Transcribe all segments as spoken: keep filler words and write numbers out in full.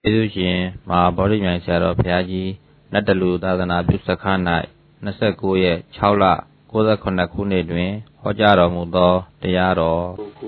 ကျေးဇူးရှင်မဟာဗောဓိမြိုင်ဆရာတော်ဘုရားကြီးနတ်တလူသာသနာပြုစခန်း၌၂၉ရက်၆လ၉၇ခုနှစ်တွင်ဟောကြားတော်မူသောတရားတော်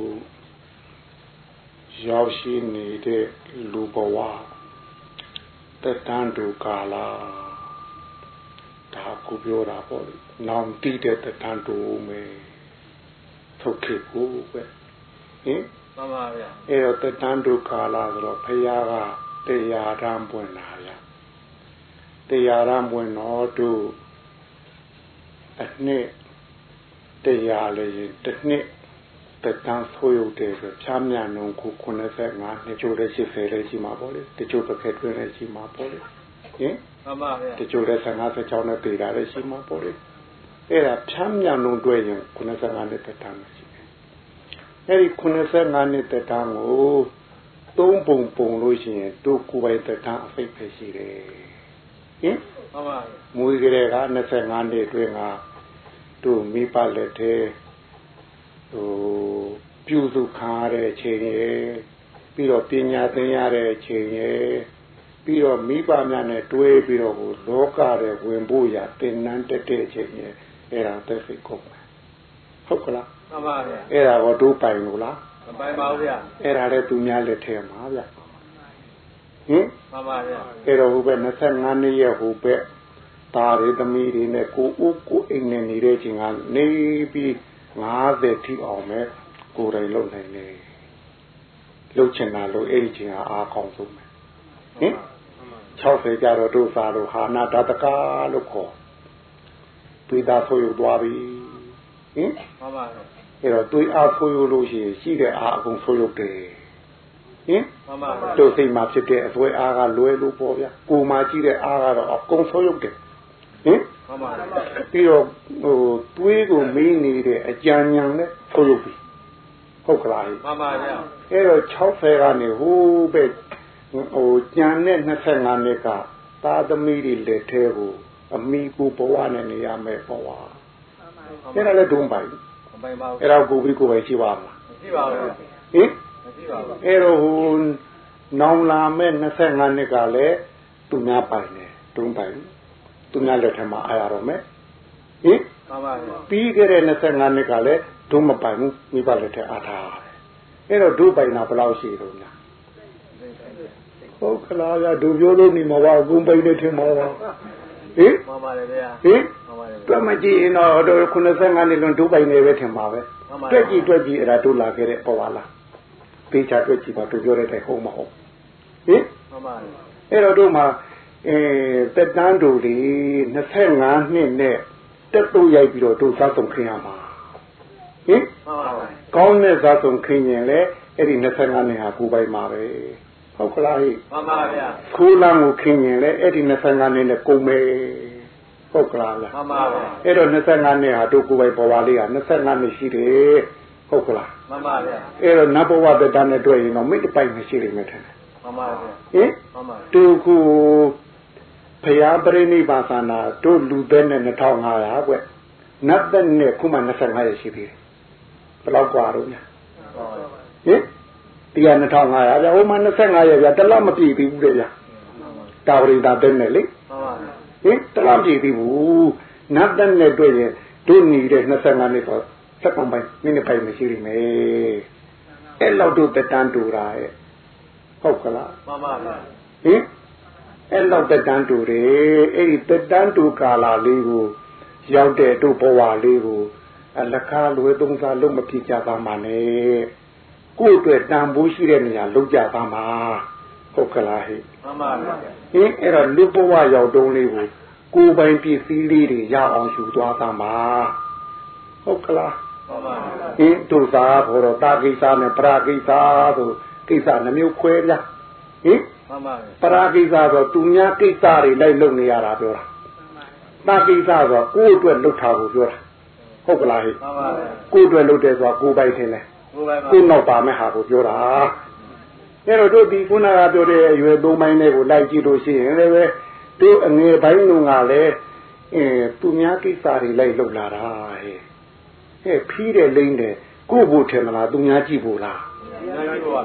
ရောက်ရှိနေတဲ့လူဘဝတက်တန်းတူကာလဒါကိုပြောတာပေါ့လေနောင်တိတဲ့တက်တန်းတူမယ်ထုတ်ခဲ့ဖို့ပဲဟင်မှန်ပါဗျာအဲ့တော့တက်တန်းတူကာလဆိုတော့ဖယားကတရားရမ်းပွင့်လာရတရားရမ်းပွင့်တော့တို့အနှစ်တရားလေးတစ်နှစ်တက်တန်းဆိုးရုပ်တယ်ဆိုဖြားမြန်လုံးကိုခုနှစ်ငါးနှစ်ချို့လည်းရှစ်ဆယ်လည်းရှိမှာပေါ့လေတချို့တစ်ခက်တွင်းလည်းရှိမှာပေါ့လေဟင်မှန်ပါဗျာတချို့လည်းဆယ်ငါးဆယ်ခြောက်နဲ့ပြည်တာလည်းရှိမှာပေါ့လေအဲ့ဒါဖြားမြန်လုံးတွေ့ရင်ခုနှစ်ငါးနှစ်တက်တန်းရှိတယ်အဲ့ဒီခုနှစ်ငါးနှစ်တက်တန်းကိုသုံးပုံပုံလို့ရှိရင်တို့ကိုယ်ပိုင်တက်တန်းအဖိတ်ပဲရှိတယ်ဟင်မှန်ပါမွေးကလေးက၂၅နှစ်အတွင်းကတို့မိဘလက်ထဲဟိုပြုစုခါရတဲ့အချိန်ရယ်ပြီးတော့ပညာသင်ရတဲ့အချိန်ရယ်ပြီးတော့မိဘများနဲ့တွဲပြီးတော့ဟိုလောကရဲ့ဝင်ဖို့ရသင်္นานတက်တဲ့အချိန်ရယ်အဲ့ဒါသက်စိတ်ကုန်တယ်ဟုတ်ကလားမှန်ပါဗျာအဲ့ဒါတော့တို့ပိုင်လို့လားမပိုင်ပါဘူးဗျာအဲ့ဒါလည်းသူများလက်ထဲမှာဗျဟင်မှန်ပါဗျာအဲ့တော့ဟိုဘက်၂၅နှစ်ရဲ့ဟိုဘက်သားတွေသမီးတွေနဲ့ကိုဦးကိုအိမ်နဲ့နေတဲ့အချိန်ကနေပြီးငါးဆယ်ထိအောင်မဲ့ကိုယ်တိုင်လုပ်နိုင်တယ်လှုပ်ချင်တာလို့အဲ့ဒီချိန်ကအားကောင်းဆုံးပဲဟင်၆၀ကျတော့တို့စားလို့ဟာနာတတကာလို့ခေါ်တွေးသားဆိုယူသွားပြီဟင်မှန်ပါအဲ့တော့တွေးအားဆိုယူလို့ရှိရင်ရှိတဲ့အားအကုန်ဆိုယူတယ်ဟင်မှန်ပါတို့စိတ်မှာဖြစ်တဲ့အစွဲအားကလွဲလို့ပေါ့ဗျာကိုယ်မှာရှိတဲ့အားကတော့အကုန်ဆိုယူတယ်ဟင်မှန်ပါပြီးတော့ဟိုတွေးကိုမေးနေတဲ့အကြံဉာဏ်နဲ့ဆိုယူပြီဟုတ်ကလားမှန်ပါဗျာအဲ့တော့၆၀ကနေဟိုးပဲဟိုကြံတဲ့၂၅နှစ်ကသာသမီတွေလက်ထဲကိုအမိကိုဘဝနဲ့နေရမယ်ဘဝအဲ့ဒါလည်းဒုံပိုင်မပိုင်ပါဘူးအဲ့တော့ကိုပြီးကိုပဲရှိပါမလားမရှိပါဘူးဟင်မရှိပါဘူးအဲ့တော့ဟိုနောင်လာမဲ့၂၅နှစ်ကလည်းသူများပိုင်တယ်ဒုံပိုင်သူများလက်ထဲမှာအားရတော့မယ်ဟင်မှန်ပါဗျာပြီးခဲ့တဲ့၂၅နှစ်ကလည်းဒုံမပိုင်ဘူးမိဘလက်ထဲအားထားတယ်အဲ့တော့ဒုပိုင်တာဘယ်လောက်ရှိတော့များဟုတ်ကလားဗျာဒုပြောလို့နေမှာပါအကုန်ပိုင်နေထင်မှာပါဟင်မှန်ပါတယ်ဗျာဟင်မှန်ပါတယ်တွက်မကြည့်ရင်တော့တော့ခုနှစ်နှစ်လွန်ဒုပိုင်နေပဲထင်ပါပဲတွက်ကြည့်တွက်ကြည့်အဲ့ဒါဒုလာခဲ့တဲ့ပေါ်ပါလားပေးချတွက်ကြည့်ပါဒုပြောတဲ့တိုင်ဟုတ်မဟုတ်ဟင်မှန်ပါတယ်အဲ့တော့တို့မှာအဲတက်တန်းတို့ဒီ၂၅နှစ်နဲ့တက်တော့ရိုက်ပြီးတော့တို့စားဆုံးခင်းရမှာဟင်မှန်ပါပါကောင်းတဲ့စားဆုံးခင်းရင်လေအဲ့ဒီ၂၅နှစ်ဟာကိုပိုင်မှာပဲဟုတ်ကလားဟိမှန်ပါဗျာခိုးလမ်းကိုခင်းရင်လေအဲ့ဒီ၂၅နှစ်နဲ့ကုန်မယ်ဟုတ်ကလားလားမှန်ပါဗျာအဲ့တော့၂၅နှစ်ဟာတို့ကိုပိုင်ဘဝလေးဟာ၂၅နှစ်ရှိတယ်ဟုတ်ကလားမှန်ပါဗျာအဲ့တော့နတ်ဘဝတက်တန်းနဲ့တွေ့ရင်တော့မိတ်တပိုင်မရှိလိမ့်မယ်ထင်တယ်မှန်ပါဗျာဟင်မှန်ပါတူကိုဘုရားပြိဋိဘာသာနာတို့လူသက်နဲ့၂၅၀၀ကွနတ်သက်နဲ့ခုမှ၂၅ရရှိသေးတယ်ဘယ်တော့กว่าတော့ညာဟင်တရား၂၅၀၀ဗျာဟိုမှာ၂၅ရဗျာတလားမပြည့်သေးဘူးလေဗျာတာဝရိတာသက်နဲ့လေဟင်တလားမပြည့်သေးဘူးနတ်သက်နဲ့တွေ့ရင်တို့နေတဲ့၂၅နှစ်တော့စက်ကောင်ပိုင်မိနစ်ပိုင်မရှိလိမ့်မယ်အဲ့လောက်တို့တတန်းတူတာရဲ့ဟုတ်ကလားမှန်ပါဗျာဟင်အဲ့လောက်တက်တန်းတူတယ်အဲ့ဒီတက်တန်းတူကာလလေးကိုရောက်တဲ့တို့ဘဝလေးကိုအလကားလွယ်သုံးစားလုံးမဖြစ်ကြပါမှနဲ့ကိုယ့်အတွက်တန်ဖိုးရှိတဲ့နေရာလုံးကြပါမှာဟုတ်ကလားဟိမှန်ပါဗျာဟင်အဲ့တော့လူဘဝရောက်တုံးလေးကိုကိုယ်ပိုင်ပစ္စည်းလေးတွေရအောင်ယူသွားသားမှာဟုတ်ကလားမှန်ပါဟင်တို့သားဘောတော့တာကိစ္စနဲ့ပရာကိစ္စဆိုကိစ္စနှမျိုးခွဲပြဟင်မှန်ပါပရာကိစ္စဆိုသူများကိစ္စတွေလိုက်လုပ်နေရတာပြောတာတာကိစ္စဆိုကိုယ့်အတွက်လုပ်တာကိုပြောတာဟုတ်ကလားဟိမှန်ပါကိုယ့်အတွက်လုပ်တယ်ဆိုတာကိုယ်ပိုင်ထင်တယ်ကိုယ်ပိုင်ပါကိုယ်နောက်ပါမဲ့ဟာကိုပြောတာအဲ့တော့တို့ဒီခုနကပြောတဲ့အရွယ်သုံးပိုင်းတွေကိုလိုက်ကြည့်လို့ရှိရင်လည်းပဲတို့အငယ်ပိုင်းကလည်းအဲသူများကိစ္စတွေလိုက်လုပ်လာတာဟဲ့ဟဲ့ဖီးတယ်လိမ့်တယ်ကိုယ့်ဘို့ထင်မလားသူများကြည့်ဖို့လားများကြည့်ဖို့ပါဗျာ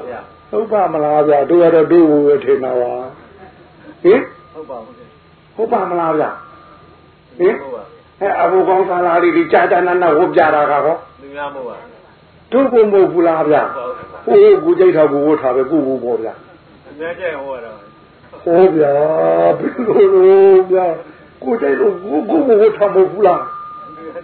ဟုတ်ပါမလားဗျာတို့ရတော့တို့ဝထင်တာပါဟင်ဟုတ်ပါဘူးဟုတ်ပါမလားဗျာဟင်ဟုတ်ပါအဲအဘူကောင်းစာလာလေးဒီကြာကြာနာနာဝတ်ပြတာကတော့သူများမဟုတ်ပါတို့ကိုမဟုတ်ဘူးလားဗျာဟိုကိုကြိတ်ထားကိုဝတ်ထားပဲကိုကိုပေါ့ဗျာအများကျဟောတာဟောဗျာဘယ်လိုဗျာကိုကြိတ်လို့ကိုကိုဝတ်ထားမဟုတ်ဘူးလားဟင်ဟင်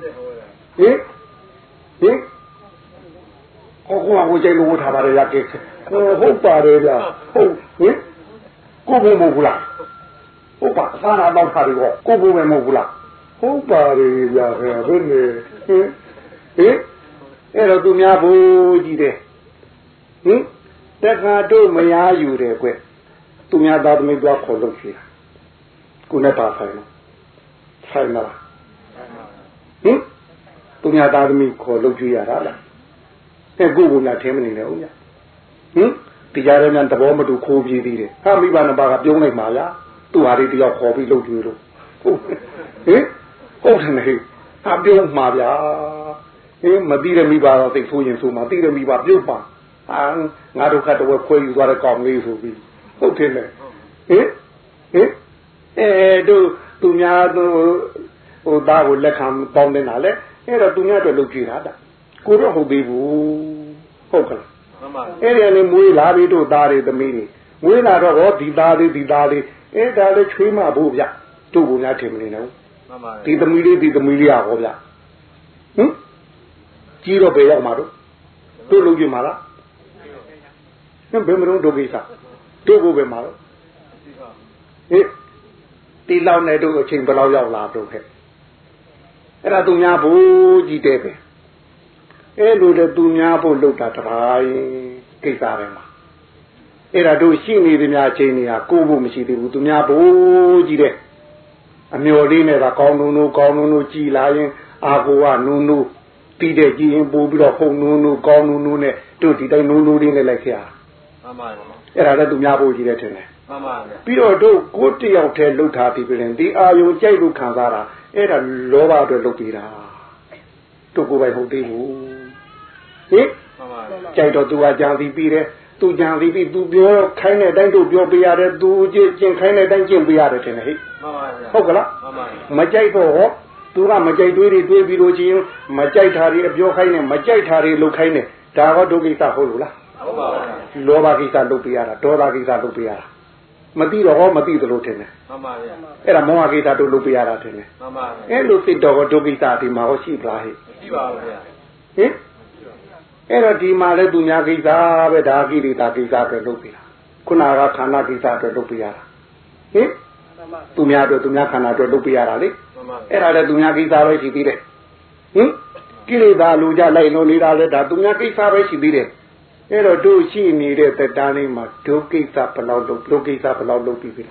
ကိုကိုကိုကြိတ်လို့ဝတ်ထားပါတယ်ရကေဟုတ်ပါတယ်ဗျာဟုတ်ဟင်ကိုကိုမဟုတ်ဘူးလားဟုတ်ပါသာနာတော့ထားပြီးတော့ကိုကိုပဲမဟုတ်ဘူးလားဟုတ်ပါတယ်ဗျာခင်ဗျာဘယ်နဲ့ဟင်ဟင်အဲ့တော့သူများဘူးကြည့်တယ်ဟင်တက္ကတို့မရယူတယ်ကွသူများသားသမီးတော့ခေါ်လို့ရှိတာကိုနဲ့ပါဆိုင်လို့ဆိုင်လားဟင်သူများသားသမီးခေါ်လို့ကြည့်ရတာလားအဲ့ကိုကလည်းထင်းမနေနဲ့ဦးညဟင်ဒီကြားထဲမှာသဘောမတူခိုးပြေးသေးတယ်ဟာမိဘနှစ်ပါးကပြုံးလိုက်ပါလားသူဟာဒီတယောက်ခေါ်ပြီးလုပ်ကြည့်လို့ဟုတ်ဟင်ဟုတ်တယ်ဟဲ့ဟာပြုံးမှာဗျာဟင်မသိတဲ့မိဘတော့သိဆိုးရင်ဆိုမှသိတဲ့မိဘပြုတ်ပါဟာငါတို့ခတ်တော့ခွဲယူသွားတဲ့ကောင်လေးဆိုပြီးဟုတ်တယ်လေဟင်ဟင်အဲတို့သူများတို့ဟိုသားကိုလက်ခံပေါင်းနေတာလေအဲ့တော့သူများတော့လုပ်ကြည့်တာတာကိုတော့ဟုတ်သေးဘူးဟုတ်ကလားမှန်ပါအဲ့ဒီလည်းမွေးလာပြီတို့သားတွေသမီးတွေမွေးလာတော့ဟောဒီသားလေးဒီသားလေးအဲ့ဒါလည်းချွေးမဖို့ဗျတို့ကများထင်မနေနဲ့မှန်ပါဒီသမီးလေးဒီသမီးလေးဟောဗျဟင်ကြီးတော့ဘယ်ရောက်မှာတို့တို့လုပ်ကြည့်မှာလားဟင်ဘယ်မလို့တို့ကိစ္စတို့ကိုပဲမှာတော့ဟင်ဒီလောက်နဲ့တို့အချိန်ဘယ်လောက်ရောက်လာတို့ခဲ့အဲ့ဒါသူများဖို့ကြည့်တယ်ပဲအဲ့လိုတဲ့သူများဖို့လုပ်တာတပိုင်းကိစ္စပဲမှာအဲ့ဒါတို့ရှိနေသည်များအချိန်တွေကကိုဖို့မရှိသေးဘူးသူများဖို့ကြည့်တယ်အမျော်လေးနဲ့ကကောင်းနုံနုံကောင်းနုံနုံကြည်လာရင်အာကိုကနုံနုံတီးတဲ့ကြည်ရင်ပို့ပြီးတော့ဟုံနုံနုံကောင်းနုံနုံနဲ့တို့ဒီတိုင်းနုံနုံလေးနဲ့လိုက်ခဲ့ရမှန်ပါပါအဲ့ဒါလည်းသူများဖို့ကြည့်တယ်ထင်တယ်မှန်ပါဗျပြီးတော့တို့ကိုတယောက်တည်းလှုပ်ထားပြီးပြင်ဒီအာယုံကြိုက်လို့ခံစားတာအဲ့ဒါလောဘအတွက်လှုပ်ပြီးတာတို့ကိုယ်ပိုင်ဟုတ်သေးဘူးဟင်မှန်ပါကြိုက်တော့သူကကြံစီပြီးတယ်သူကြံစီပြီးသူပြောခိုင်းတဲ့အတိုင်းတို့ပြောပေးရတယ်သူကျင့်ခိုင်းတဲ့အတိုင်းကျင့်ပေးရတယ်ထင်တယ်ဟဲ့မှန်ပါဗျဟုတ်ကလားမှန်ပါမကြိုက်တော့ဟောသူကမကြိုက်တွေးတွေတွေးပြီးလို့ချင်းမကြိုက်တာတွေအပြောခိုင်းနေမကြိုက်တာတွေလုပ်ခိုင်းနေဒါတော့ဒုက္ခိတဟုတ်လို့လားဟုတ်ပါဘူးလောဘကိစ္စလုပ်ပေးရတာဒေါသကိစ္စလုပ်ပေးရတာမသိတော့ဟောမသိသလိုထင်တယ်မှန်ပါဗျအဲ့ဒါမောဟကိစ္စတို့လုပ်ပေးရတာထင်တယ်မှန်ပါအဲ့လိုသိတော့ဒုက္ခိတဒီမှာဟောရှိပလားဟဲ့ရှိပါဘူးဗျဟင်အဲ့တော့ဒီမှာလဲသူများကိစ္စပဲဒါကိရိတာကိစ္စတွေလုပ်ပေးတာခုနကခန္ဓာကိစ္စတွေလုပ်ပေးရတာဟင်သူများတို့သူများခန္ဓာတွေလုပ်ပေးရတာလေအဲ့ဒါလည်းသူများကိစ္စပဲရှိသေးတယ်ဟင်ကိရိတာလူကြလိုက်လို့နေတာလဲဒါသူများကိစ္စပဲရှိသေးတယ်အဲ့တော့တို့ရှိနေတဲ့တတန်းလေးမှာဒုကိစ္စဘယ်လောက်လုပ်ဒုကိစ္စဘယ်လောက်လုပ်ပြီးပြီ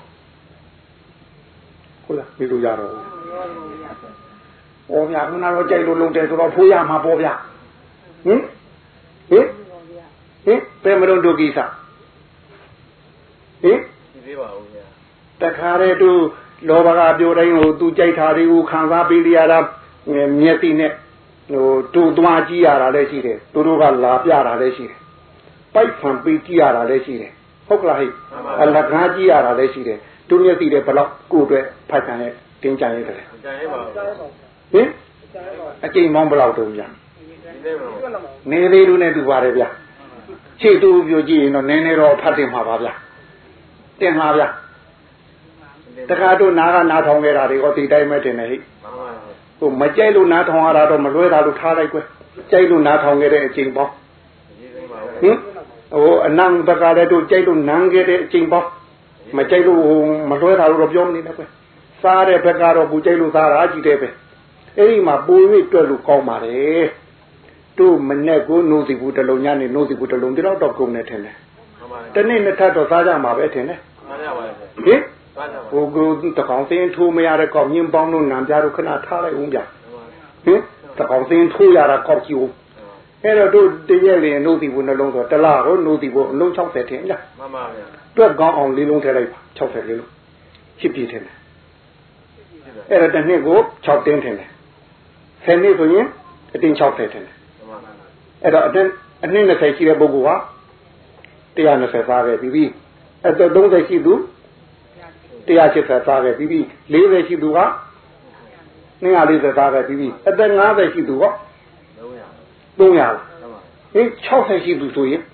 ဟုတ်လားဒီလိုရတော့ဩဗျာခုနတော့ကြိုက်လို့လုံးတယ်ဆိုတော့ဖိုးရမှာပေါ့ဗျာဟင်ဟင်ဟင်ဘယ်မလို့ဒုကိစ္စဟင်ဒီသေးပါဦးဗျာတခါတည်းတို့လောဘကပြောတိုင်းဟိုသူကြိုက်တာတွေကိုခံစားပေးရတာမျက်စိနဲ့ဟိုတူသွားကြည့်ရတာလည်းရှိတယ်သူတို့ကလာပြတာလည်းရှိတယ်ပိုက်ဖန်ပေးကြည့်ရတာလည်းရှိတယ်ဟုတ်ကလားဟဲ့အလကားကြည့်ရတာလည်းရှိတယ်သူမျက်စိတွေဘယ်လောက်ကိုယ်အတွက်ဖိုက်ခံရဲ့တင်းကြရဲတယ်ကြရဲပါဟင်အကျိန်မောင်းဘယ်လောက်တုံးကြနေသေးလို့နဲ့တူပါတယ်ဗျခြေတူပြကြည့်ရင်တော့နည်းနည်းတော့ဖတ်တင်မှာပါဗျတင်ပါဗျတခါတို့နားကနားထောင်ခဲ့တာတွေကဒီတိုင်းပဲတင်နေဟိဟိုမကြိုက်လို့နားထောင်ရတာတော့မလွဲတာလို့ထားလိုက်ကွယ်ကြိုက်လို့နားထောင်ခဲ့တဲ့အချိန်ပေါင်းဟင်ဟိုအနံတကာလည်းတို့ကြိုက်လို့နန်းခဲ့တဲ့အချိန်ပေါင်းမကြိုက်လို့မလွဲတာလို့တော့ပြောမနေနဲ့ကွယ်စားတဲ့ဘက်ကတော့ဘူးကြိုက်လို့စားတာကြည့်တယ်ပဲအဲ့ဒီမှာပို၍တွက်လို့ကောင်းပါတယ်တို့မနဲ့ကိုနိုးစီဘူးတလုံးညနေနိုးစီဘူးတလုံးဒီတော့တော့ကုန်နေထင်တယ်တနေ့နှစ်ထပ်တော့စားကြမှာပဲထင်တယ်မှန်ပါပါဟင်ဟိုကိုတကောင်စင်းထိုးမရတဲ့ကောက်ညင်းပေါင်းလို့နံပြတို့ခဏထားလိုက်ဦးဗျဟင်တကောင်စင်းထိုးရတာကောက်ကြည့်ဦးအဲ့တော့တို့တရက်လင်နိုးစီဘူးနှလုံးဆိုတလားကိုနိုးစီဘူးအလုံး၆၀ထင်လားမှန်ပါဗျတွက်ကောင်းအောင်လေးလုံးထည့်လိုက်ပါ၆၀လေးလုံးချစ်ပြည့်ထင်တယ်အဲ့တော့တစ်နှစ်ကို၆တင်းထင်တယ်ဆယ်နှစ်ဆိုရင်အတင်း၆၀ထင်တယ်အဲ့တော့အတင်းအနည်း၂၀ရှိတဲ့ပုဂ္ဂိုလ်ဟာတတရားနှစ်ဆယ်စားခဲ့ပြီးပြီအသက်သုံးဆယ်ရှိသူတရားရှစ်ဆယ်စားခဲ့ပြီးပြီလေးဆယ်ရှိသူကနှစ်ရာလေးဆယ်စားခဲ့ပြီးပြီအသက်ငါးဆယ်ရှိသူကသုံးရာဟင်၆ဆယ်ရှိသူဆိုရင်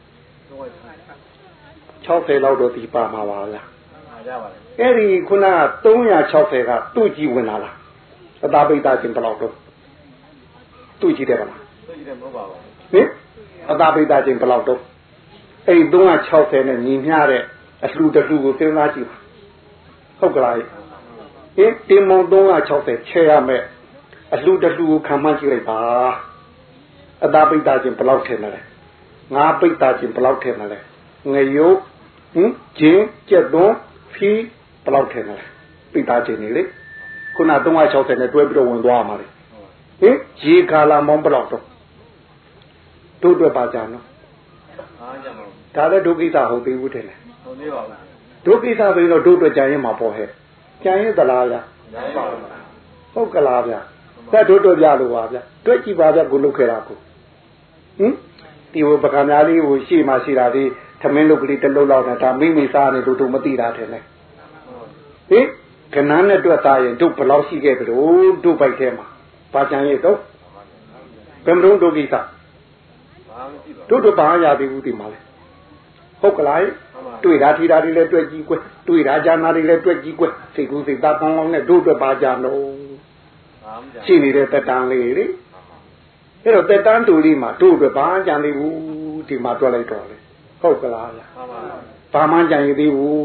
၆ဆယ်လောက်တော့ဒီပါမှာပါလားအဲ့ဒီခုနကသုံးရာ၆ဆယ်ကသူ့ကြီးဝင်လာလားအသာပိတ်တာချင်းဘယ်လောက်တော့သူ့ကြီးတယ်ဗလားသူ့ကြီးတယ်မဟုတ်ပါဘူးဟင်အသာပိတ်တာချင်းဘယ်လောက်တော့အဲ့ဒီသုံးရာ၆ဆယ်နဲ့ညီမျှတဲ့အလှူတလှူကိုစဉ်းစားကြည့်ပါဟုတ်ကလားဟင်တင်မုံသုံးရာ၆ဆယ်ချဲရမယ်အလှူတလှူကိုခံမှန်းကြည့်လိုက်ပါအသာပိတ်တာချင်းဘယ်လောက်ထင်မလဲငါပိတ်တာချင်းဘယ်လောက်ထင်မလဲငရုတ်ဟင်ဂျင်းကြက်သွန်းဖီးဘယ်လောက်ထင်မလဲပိတ်တာချင်းနေလေခုနသုံးရာ၆ဆယ်နဲ့တွဲပြီးတော့ဝင်သွားမှာလေဟင်ရေခါလာမောင်းဘယ်လောက်တော့တို့အတွက်ပါကြနော်အားကြပါဘူးဒါလည်းဒုက္ခိတဟုတ်သေးဘူးထင်တယ်ဟုတ်သေးပါဘူးဒုက္ခိတဆိုရင်တော့တို့အတွက်ကြံရင်မှာပေါ့ဟဲ့ကြံရင်သလားဗျာကြံပါဘူးဟုတ်ကလားဗျာသက်တို့တို့ပြလို့ပါဗျာတွေ့ကြည့်ပါဗျာကိုလုတ်ခဲ့တာကိုဟင်ဒီဟိုပကံများလေးကိုရှေ့မှာရှိတာဒီသမင်းလုတ်ကလေးတစ်လုံးလောက်နဲ့ဒါမိမိစားနေတို့တို့မသိတာထင်တယ်ဟင်ကနန်းနဲ့တွေ့သားရင်တို့ဘယ်လောက်ရှိခဲ့ကြလို့တို့ပိုက်ထဲမှာပါကြံရဲ့တော့ဘယ်မလို့ဒုက္ခိတတို့တို့ဘာရသေးဘူးဒီမှာလဲဟုတ်ကလားတွေ့တာထီတာတွေလည်းတွေ့ကြည့်ကွတွေ့တာဂျာနာတွေလည်းတွေ့ကြည့်ကွစိတ်ကူးစိတ်သားကောင်းကောင်းနဲ့တို့အတွက်ပါကြံတော့ရှိနေတဲ့တက်တန်းလေးလေအဲ့တော့တက်တန်းတူလေးမှာတို့အတွက်ဘာကြံသေးဘူးဒီမှာတွေ့လိုက်တော့လေဟုတ်ကလားဗျာဘာမှကြံရသေးဘူး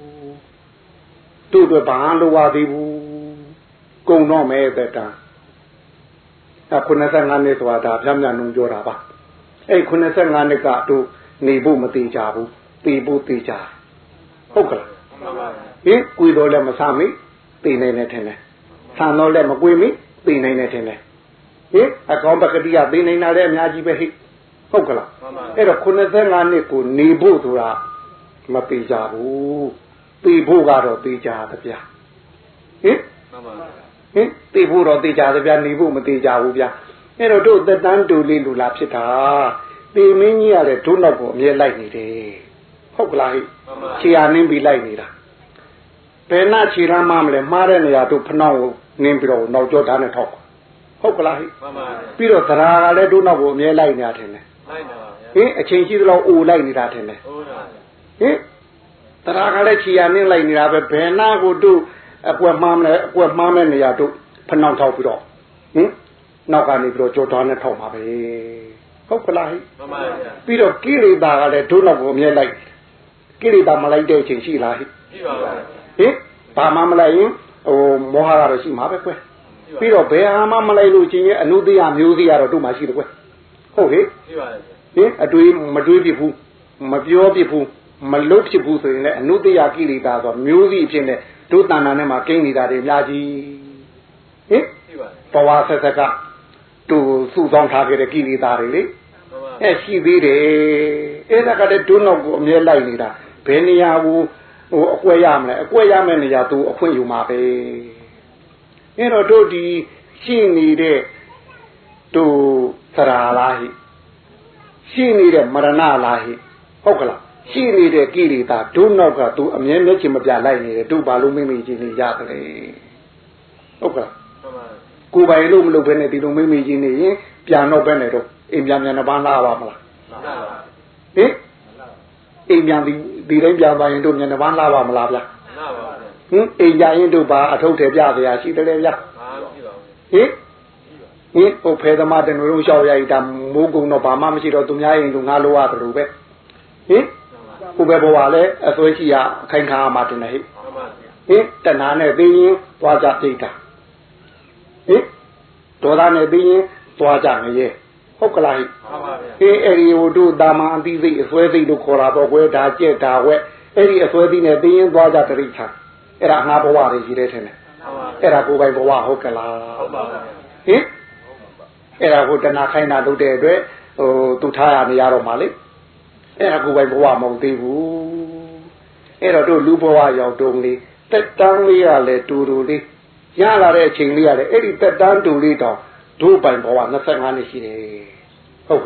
တို့အတွက်ဘာလိုပါသေးဘူးကုံတော့မဲတက်တန်းအခုနှစ်ဆယ်ငါနှစ်ဆိုတာဒါပြမြနှုံပြောတာပါအဲ့ခုနှစ်ဆယ်ငါနှစ်ကတို့နေဖို့မသေးကြဘူးပေဖို့သေးကြဟုတ်ကလားဟင်ကွေတော်လည်းမဆမိပေနေနေထင်တယ်ဆန်တော့လည်းမကွေမိပေနေနေထင်တယ်ဟင်အကောင်ပကတိကပေနေတာလည်းအများကြီးပဲဟိဟုတ်ကလားအဲ့တော့ခုနှစ်ဆယ်ငါနှစ်ကိုနေဖို့ဆိုတာမပေကြဘူးပေဖို့ကတော့ပေကြသဗျာဟင်ဟင်ပေဖို့တော့ပေကြသဗျာနေဖို့မပေကြဘူးဗျာအဲ့တော့တို့သက်တမ်းတူလေးလူလာဖြစ်တာပေမင်းကြီးရတယ်ဒုနောက်ကိုအမြဲလိုက်နေတယ်ဟုတ်ကလားဟိခြေရနှင်းပြီးလိုက်နေတာဘယ်နှခြေရမ်းမမလဲမှားတဲ့နေရာတို့ဖနှောက်ကိုနင်းပြီးတော့နောက်ကျောဓာတ်နဲ့ထောက်ဟုတ်ကလားဟိပြီးတော့သရာကလည်းဒုနောက်ကိုအမြဲလိုက်နေတာထင်တယ်လိုက်ပါဗျာဟင်အချိန်ရှိသလောက်အိုလိုက်နေတာထင်တယ်ဟုတ်ပါဟင်သရာကလည်းခြေရနှင်းလိုက်နေတာပဲဘယ်နှကိုတို့အကွက်မှားမလဲအကွက်မှားမဲ့နေရာတို့ဖနှောက်ထောက်ပြီးတော့ဟင်နောက်ကနေပြီးတော့ကြောဓာတ်နဲ့ထောက်ပါပဲဟုတ်ကလားဟိမှန်ပါဗျာပြီးတော့ကိရိတာကလည်းဒုနောက်ကိုအမြဲလိုက်ကိရိတာမလိုက်တဲ့အချိန်ရှိလားဟိရှိပါပါဟင်ဘာမှမလိုက်ရင်ဟိုမောဟကတော့ရှိမှာပဲကွပြီးတော့ဘယ်ဟာမှမလိုက်လို့ချင်းရဲ့အနုတ္တိယမျိုးစီကတော့တို့မှရှိတယ်ကွဟုတ်ဟိရှိပါဟင်အတွေးမတွေးဖြစ်ဘူးမပြောဖြစ်ဘူးမလွတ်ဖြစ်ဘူးဆိုရင်လည်းအနုတ္တိယကိရိတာဆိုမျိုးစီအဖြစ်နဲ့တို့တဏ္ဍာနဲ့မှာကိန်းနေတာတွေအများကြီးဟင်ရှိပါဘဝဆက်ဆက်ကသူစုဆောင်ထားခဲ့တဲ့ကိလေသာတွေလေအဲရှိသေးတယ်အဲ့ဒါကလည်းဒုနောက်ကိုအမြဲလိုက်နေတာဘယ်နေရာကိုဟိုအကွက်ရမလဲအကွက်ရမယ့်နေရာသူအခွင့်ယူမှာပဲအဲ့တော့တို့ဒီရှိနေတဲ့တို့သရာလားဟိရှိနေတဲ့မရဏလားဟိဟုတ်ကလားရှိနေတဲ့ကိလေသာဒုနောက်ကသူအမြဲမျက်ချင်မပြလိုက်နေတယ်တို့ဘာလို့မိမိချင်းနေရတယ်ဟုတ်ကလားကိုယ်ပိုင်လို့မလုပ်ဘဲနဲ့ဒီလိုမိမိချင်းနေရင်ပြန်တော့ပဲနေတော့အိမ်ပြန်ပြန်တော့ဘာလာပါမလားဟင်အိမ်ပြန်ဒီဒီတိုင်းပြန်သွားရင်တို့မျက်နှာပန်းလာပါမလားဗျာဟင်အိမ်ကြရင်တို့ဘာအထုတ်တယ်ပြစရာရှိတယ်လေဗျာဟင်ဟင်ဟိုဖဲသမားတနုံလုံးလျှောက်ရည်ဒါမိုးကုံတော့ဘာမှမရှိတော့သူများရင်လူငါလိုရတယ်လို့ပဲဟင်ဟိုဘယ်ဘဝလဲအစွဲရှိရအခိုင်ခါမှတင်နေဟိဟင်တဏှာနဲ့သိရင်သွားကြပြိတ္တာဟင်ဒေါသနဲ့သိရင်သွားကြငရဲဟုတ်ကလားဟိအေးအဲ့ဒီဟိုတို့တာမန်အသိစိတ်အစွဲစိတ်တို့ခေါ်တာပေါ့ကွယ်ဒါကြက်ဒါဝက်အဲ့ဒီအစွဲသိနဲ့သိရင်သွားကြတရိစ္ဆာန်အဲ့ဒါငါဘဝတွေရှိတယ်ထင်တယ်အဲ့ဒါကိုယ်ပိုင်ဘဝဟုတ်ကလားဟုတ်ပါဘူးဟင်အဲ့ဒါကိုတဏှာခိုင်းတာလုပ်တဲ့အတွက်ဟိုသူထားရနေရတော့မှလေအဲ့ဒါကိုယ်ပိုင်ဘဝမဟုတ်သေးဘူးအဲ့တော့တို့လူဘဝရောက်တုံးလေးတက်တန်းလေးရလဲတူတူလေးရလာတဲ့အချိန်လေးရတယ်အဲ့ဒီတက်တန်းတူလေးတောင်တို့ပိုင်ဘဝနှစ်ဆယ်ငါနှစ်ရှိတယ်ဟုတ်ကလား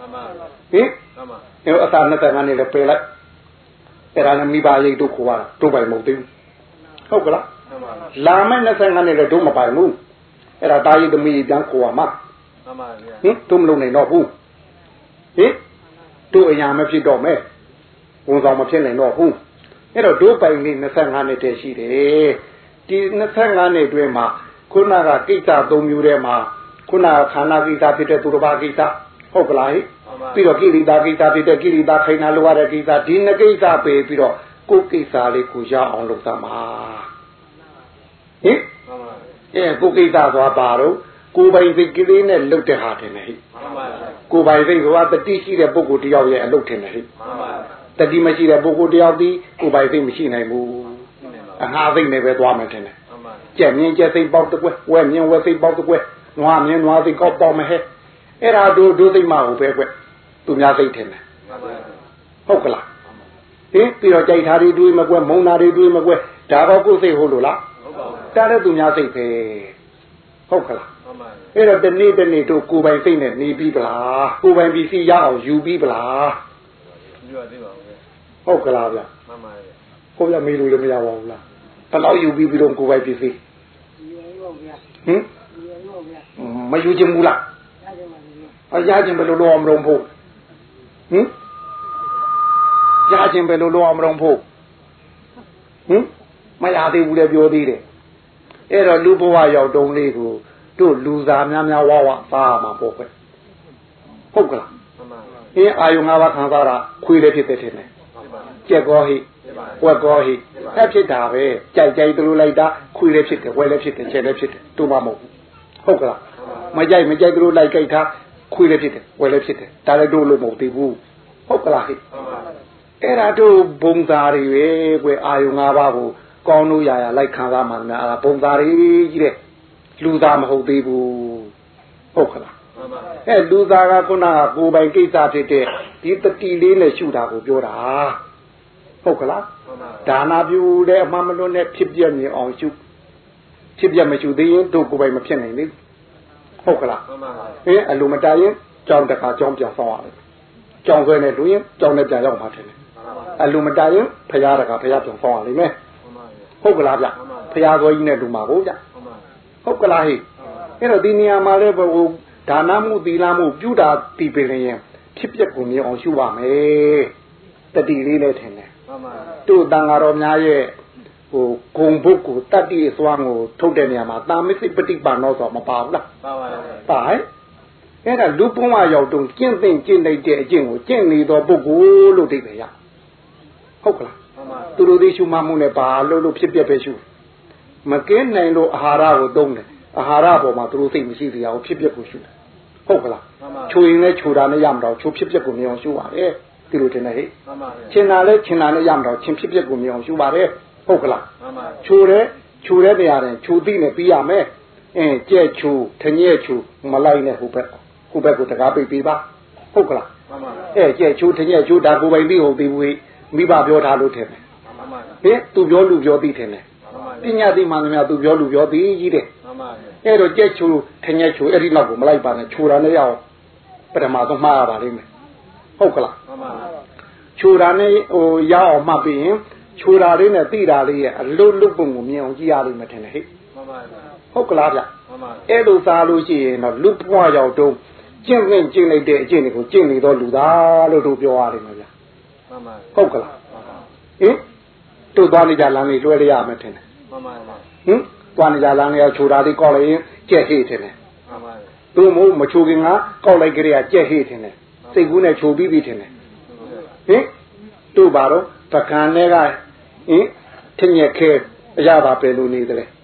ဟင်အဲအသာနှစ်သက်ငါးနှစ်လည်းပယ်လိုက်အဲ့ဒါနဲ့မိဘရိတ်တို့ခေါ်ရတာတို့ပိုင်မဟုတ်သေးဘူးဟုတ်ကလားလာမဲ့နှစ်သက်ငါးနှစ်လည်းတို့မပိုင်ဘူးအဲ့ဒါတာရိသမီးပြန်ခေါ်ရမှာဟင်တို့မလုပ်နိုင်တော့ဘူးဟင်တို့အရာမဖြစ်တော့မဲ့ဝန်ဆောင်မဖြစ်နိုင်တော့ဘူးအဲ့တော့တို့ပိုင်လေးနှစ်သက်ငါးနှစ်တည်းရှိတယ်ဒီနှစ်သက်ငါးနှစ်အတွင်းမှာခုနကကိစ္စသုံးမျိုးထဲမှာခုနကခန္ဓာကိစ္စဖြစ်တဲ့သူတစ်ပါးကိစ္စဟုတ်ကလားဟိပြီးတော့ကိရိတာကိစ္စဖြစ်တဲ့ကိရိတာခိုင်နာလိုရတဲ့ကိစ္စဒီနှစ်ကိစ္စပဲပြီးတော့ကိုယ်ကိစ္စလေးကိုရအောင်လုပ်သမှာဟင်အဲကိုယ်ကိစ္စသွားပါတော့ကိုယ်ပိုင်စိတ်ကလေးနဲ့လုပ်တဲ့ဟာတင်လေဟိကိုယ်ပိုင်စိတ်ကတတိရှိတဲ့ပုဂ္ဂိုလ်တယောက်ရဲ့အလုပ်တင်လေဟိတတိမရှိတဲ့ပုဂ္ဂိုလ်တယောက်ဒီကိုယ်ပိုင်စိတ်မရှိနိုင်ဘူးအငှားစိတ်နဲ့ပဲသွားမှတင်တယ်ကြက်မြင်ကြက်စိတ်ပေါက်တကွဲဝဲမြင်ဝဲစိတ်ပေါက်တကွဲနွားမြင်နွားစိတ်ကောက်ပေါက်မဟဲအဲ့ဒါတို့တို့သိမှကိုပဲကွသူများစိတ်ထင်တယ်ဟုတ်ကလားဟင်ပြီးတော့ကြိုက်ထားတွေတွေးမကွဲမုံနာတွေတွေးမကွဲဒါတော့ကိုယ်စိတ်ဟုတ်လို့လားတားတဲ့သူများစိတ်ပဲဟုတ်ကလားအဲ့တော့တနေ့တနေ့တို့ကိုယ်ပိုင်စိတ်နဲ့နေပြီးပလားကိုယ်ပိုင်ပစ္စည်းရအောင်ယူပြီးပလားယူရသေးပါဘူးဟုတ်ကလားဗျမှန်ပါရဲ့ကိုဗျမေးလို့လည်းမရပါဘူးလားဘယ်လောက်ယူပြီးပြီးတော့ကိုယ်ပိုင်ပစ္စည်းဟင်မယူခြင်းဘူးလားအရခြင်းဘယ်လိုလုပ်အောင်မလုပ်ဖို့ဟင်ရခြင်းဘယ်လိုလုပ်အောင်မလုပ်ဖို့ဟင်မရသေးဘူးလေပြောသေးတယ်အဲ့တော့လူဘဝရောက်တုံးလေးကိုတို့လူသားများများဝဝသားမှာပေါ့ပဲဟုတ်ကလားအင်းအာယုံ၅ပါးခံစားတာခွေးလည်းဖြစ်တဲ့ထင်တယ်ကြက်ကောဟိဝက်ကောဟိအဲ့ဖြစ်တာပဲကြိုက်ကြိုက်တို့လိုက်တာခွေးလည်းဖြစ်တယ်ဝက်လည်းဖြစ်တယ်ချက်လည်းဖြစ်တယ်တို့မှမဟုတ်ဘူးဟုတ်ကလားမကြိုက်မကြိုက်တို့လိုက်ကြိုက်တာခွေးလည်းဖြစ်တယ်ဝယ်လည်းဖြစ်တယ်ဒါလည်းတို့လို့မဟုတ်သေးဘူးဟုတ်ကလားဟိအဲ့ဒါတို့ဘုံသားတွေပဲကွယ်အာယုံ၅ပါးကိုကောင်းလို့ရရလိုက်ခံစားမှများအဲ့ဒါဘုံသားတွေကြီးတဲ့လူသားမဟုတ်သေးဘူးဟုတ်ကလားအဲ့လူသားကခုနကကိုယ်ပိုင်ကိစ္စဖြစ်တဲ့ဒီတတိလေးနဲ့ရှုတာကိုပြောတာဟုတ်ကလားဒါနာပြုတဲ့အမှန်မလွတ်နဲ့ဖြစ်ပြမြင်အောင်ရှုဖြစ်ပြမရှုသေးရင်တို့ကိုယ်ပိုင်မဖြစ်နိုင်ဘူးဟုတ်ကလားအဲအလိုမတရင်ကြောင်းတခါကြောင်းပြန်ဆောင်ရတယ်ကြောင်းဆွဲနေလို့ရင်ကြောင်းနဲ့ပြန်ရောက်မှာတယ်အလိုမတရင်ဖရားတခါဖရားပြန်ဆောင်ရလိမ့်မယ်ဟုတ်ကလားဗျဖရားတော်ကြီးနဲ့လူမှာကိုဗျဟုတ်ကလားဟိအဲ့တော့ဒီနေရာမှာလည်းဟိုဒါနမှုသီလမှုပြုတာတည်ပင်ရင်ဖြစ်ပျက်ကိုမြင်အောင်ရှုပါမယ်တတိလေးနဲ့ထင်တယ်တို့တန်ဃာတော်များရဲ့ဟိုဂုံဘုတ်ကိုတတ္တိအစွမ်းကိုထုတ်တဲ့နေရာမှာတာမစိပฏิပါဏောဆိုမပါဘူးလားပါပါပါဟဲ့အဲ့ဒါလူပုံဝရောက်တုံးကျင့်သိမ့်ကျင့်လိုက်တဲ့အကျင့်ကိုကျင့်နေသောပုဂ္ဂိုလ်လို့သိတယ်ရဟုတ်ကလားသူတို့သိရှုမှမှုနဲ့ဘာလို့လို့ဖြစ်ပြက်ပဲရှုမကင်းနိုင်လို့အာဟာရကိုသုံးတယ်အာဟာရပေါ်မှာသူတို့သိမရှိသေးအောင်ဖြစ်ပြက်ကိုရှုတယ်ဟုတ်ကလားချိုရင်လည်းချိုတာနဲ့ရမတော့ချိုဖြစ်ပြက်ကိုမြင်အောင်ရှုပါတယ်ဒီလိုတင်နေဟဲ့ချင်းတာလည်းချင်းတာနဲ့ရမတော့ချင်းဖြစ်ပြက်ကိုမြင်အောင်ရှုပါတယ်ဟုတ်ကလားချိုတယ်ချိုတဲ့နေရာတိုင်းချိုသိနေပြီးရမယ်အင်းကြက်ချိုထညက်ချိုမလိုက်နဲ့ဟိုဘက်ဟိုဘက်ကိုတကားပိတ်ပေးပါဟုတ်ကလားအဲကြက်ချိုထညက်ချိုဒါကိုပိုင်သိဟုတ်သေးဘူးမိဘပြောထားလို့ထင်တယ်ဟင်သူပြောလူပြောသိထင်တယ်ပညာသိမှန်များသူပြောလူပြောသိကြီးတယ်အဲ့တော့ကြက်ချိုထညက်ချိုအဲ့ဒီနောက်ကိုမလိုက်ပါနဲ့ချိုတာနဲ့ရအောင်ပထမဆုံးမှားရပါလိမ့်မယ်ဟုတ်ကလားချိုတာနဲ့ဟိုရအောင်မှတ်ပြီးရင်ချိုတာလေးနဲ့တိတာလေးရဲ့အလုတ်လုတ်ပုံကိုမြင်အောင်ကြည့်ရလိမ့်မယ်ထင်တယ်ဟဲ့ဟုတ်ကလားဗျအဲ့လိုစားလို့ရှိရင်တော့လူပွားရောက်တော့ကျင့်နဲ့ကျင့်လိုက်တဲ့အကျင့်တွေကိုကျင့်နေတော့လူသားလို့တို့ပြောရလိမ့်မယ်ဗျဟုတ်ကလားဟင်တို့သွားနေကြလမ်းလေးလွှဲရရမယ်ထင်တယ်ဟင်သွားနေကြလမ်းလေးချိုတာလေးကောက်လိုက်ရင်ကြက်ဟေ့ထင်တယ်တို့မို့မချိုခင်ကကောက်လိုက်ကြရကြက်ဟေ့ထင်တယ်စိတ်ကူးနဲ့ချိုပြီးပြီထင်တယ်ဟင်တို့ပါတော့ပကံနဲ့ကဟင်ထင်ရခဲအရပါပဲလို့နေတယ်လေ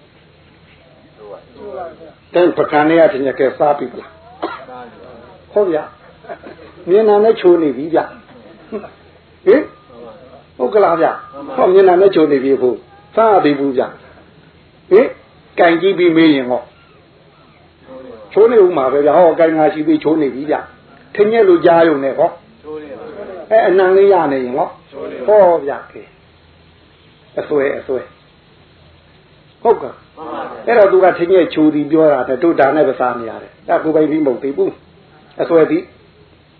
တဲ့ပကံနဲ့ကထင်ရခဲစားပြီလားဟုတ်ဗျာမျက်နှာနဲ့ချိုနေပြီဗျဟင်ဟုတ်ကလားဗျဟောမျက်နှာနဲ့ချိုနေပြီဖို့စားရပြီဘူးဗျဟင်ကင်ကြည့်ပြီးမေးရင်ဟောချိုးနေဦးမှာပဲဗျဟောကင်ငါရှိပြီးချိုးနေပြီဗျထင်ရလို့ကြားရုံနဲ့ဟောအဲအနံလေးရနေရင်ဟောဟောဗျခေအစွဲအစွဲဟုတ်ကဲ့အဲ့တော့သူကထင်ရချိုးပြီးပြောတာတဲ့တို့ဒါနဲ့ပဲစားနေရတယ်အဲကိုပိုင်ပြီးမဟုတ်သေးဘူးအစွဲပြီး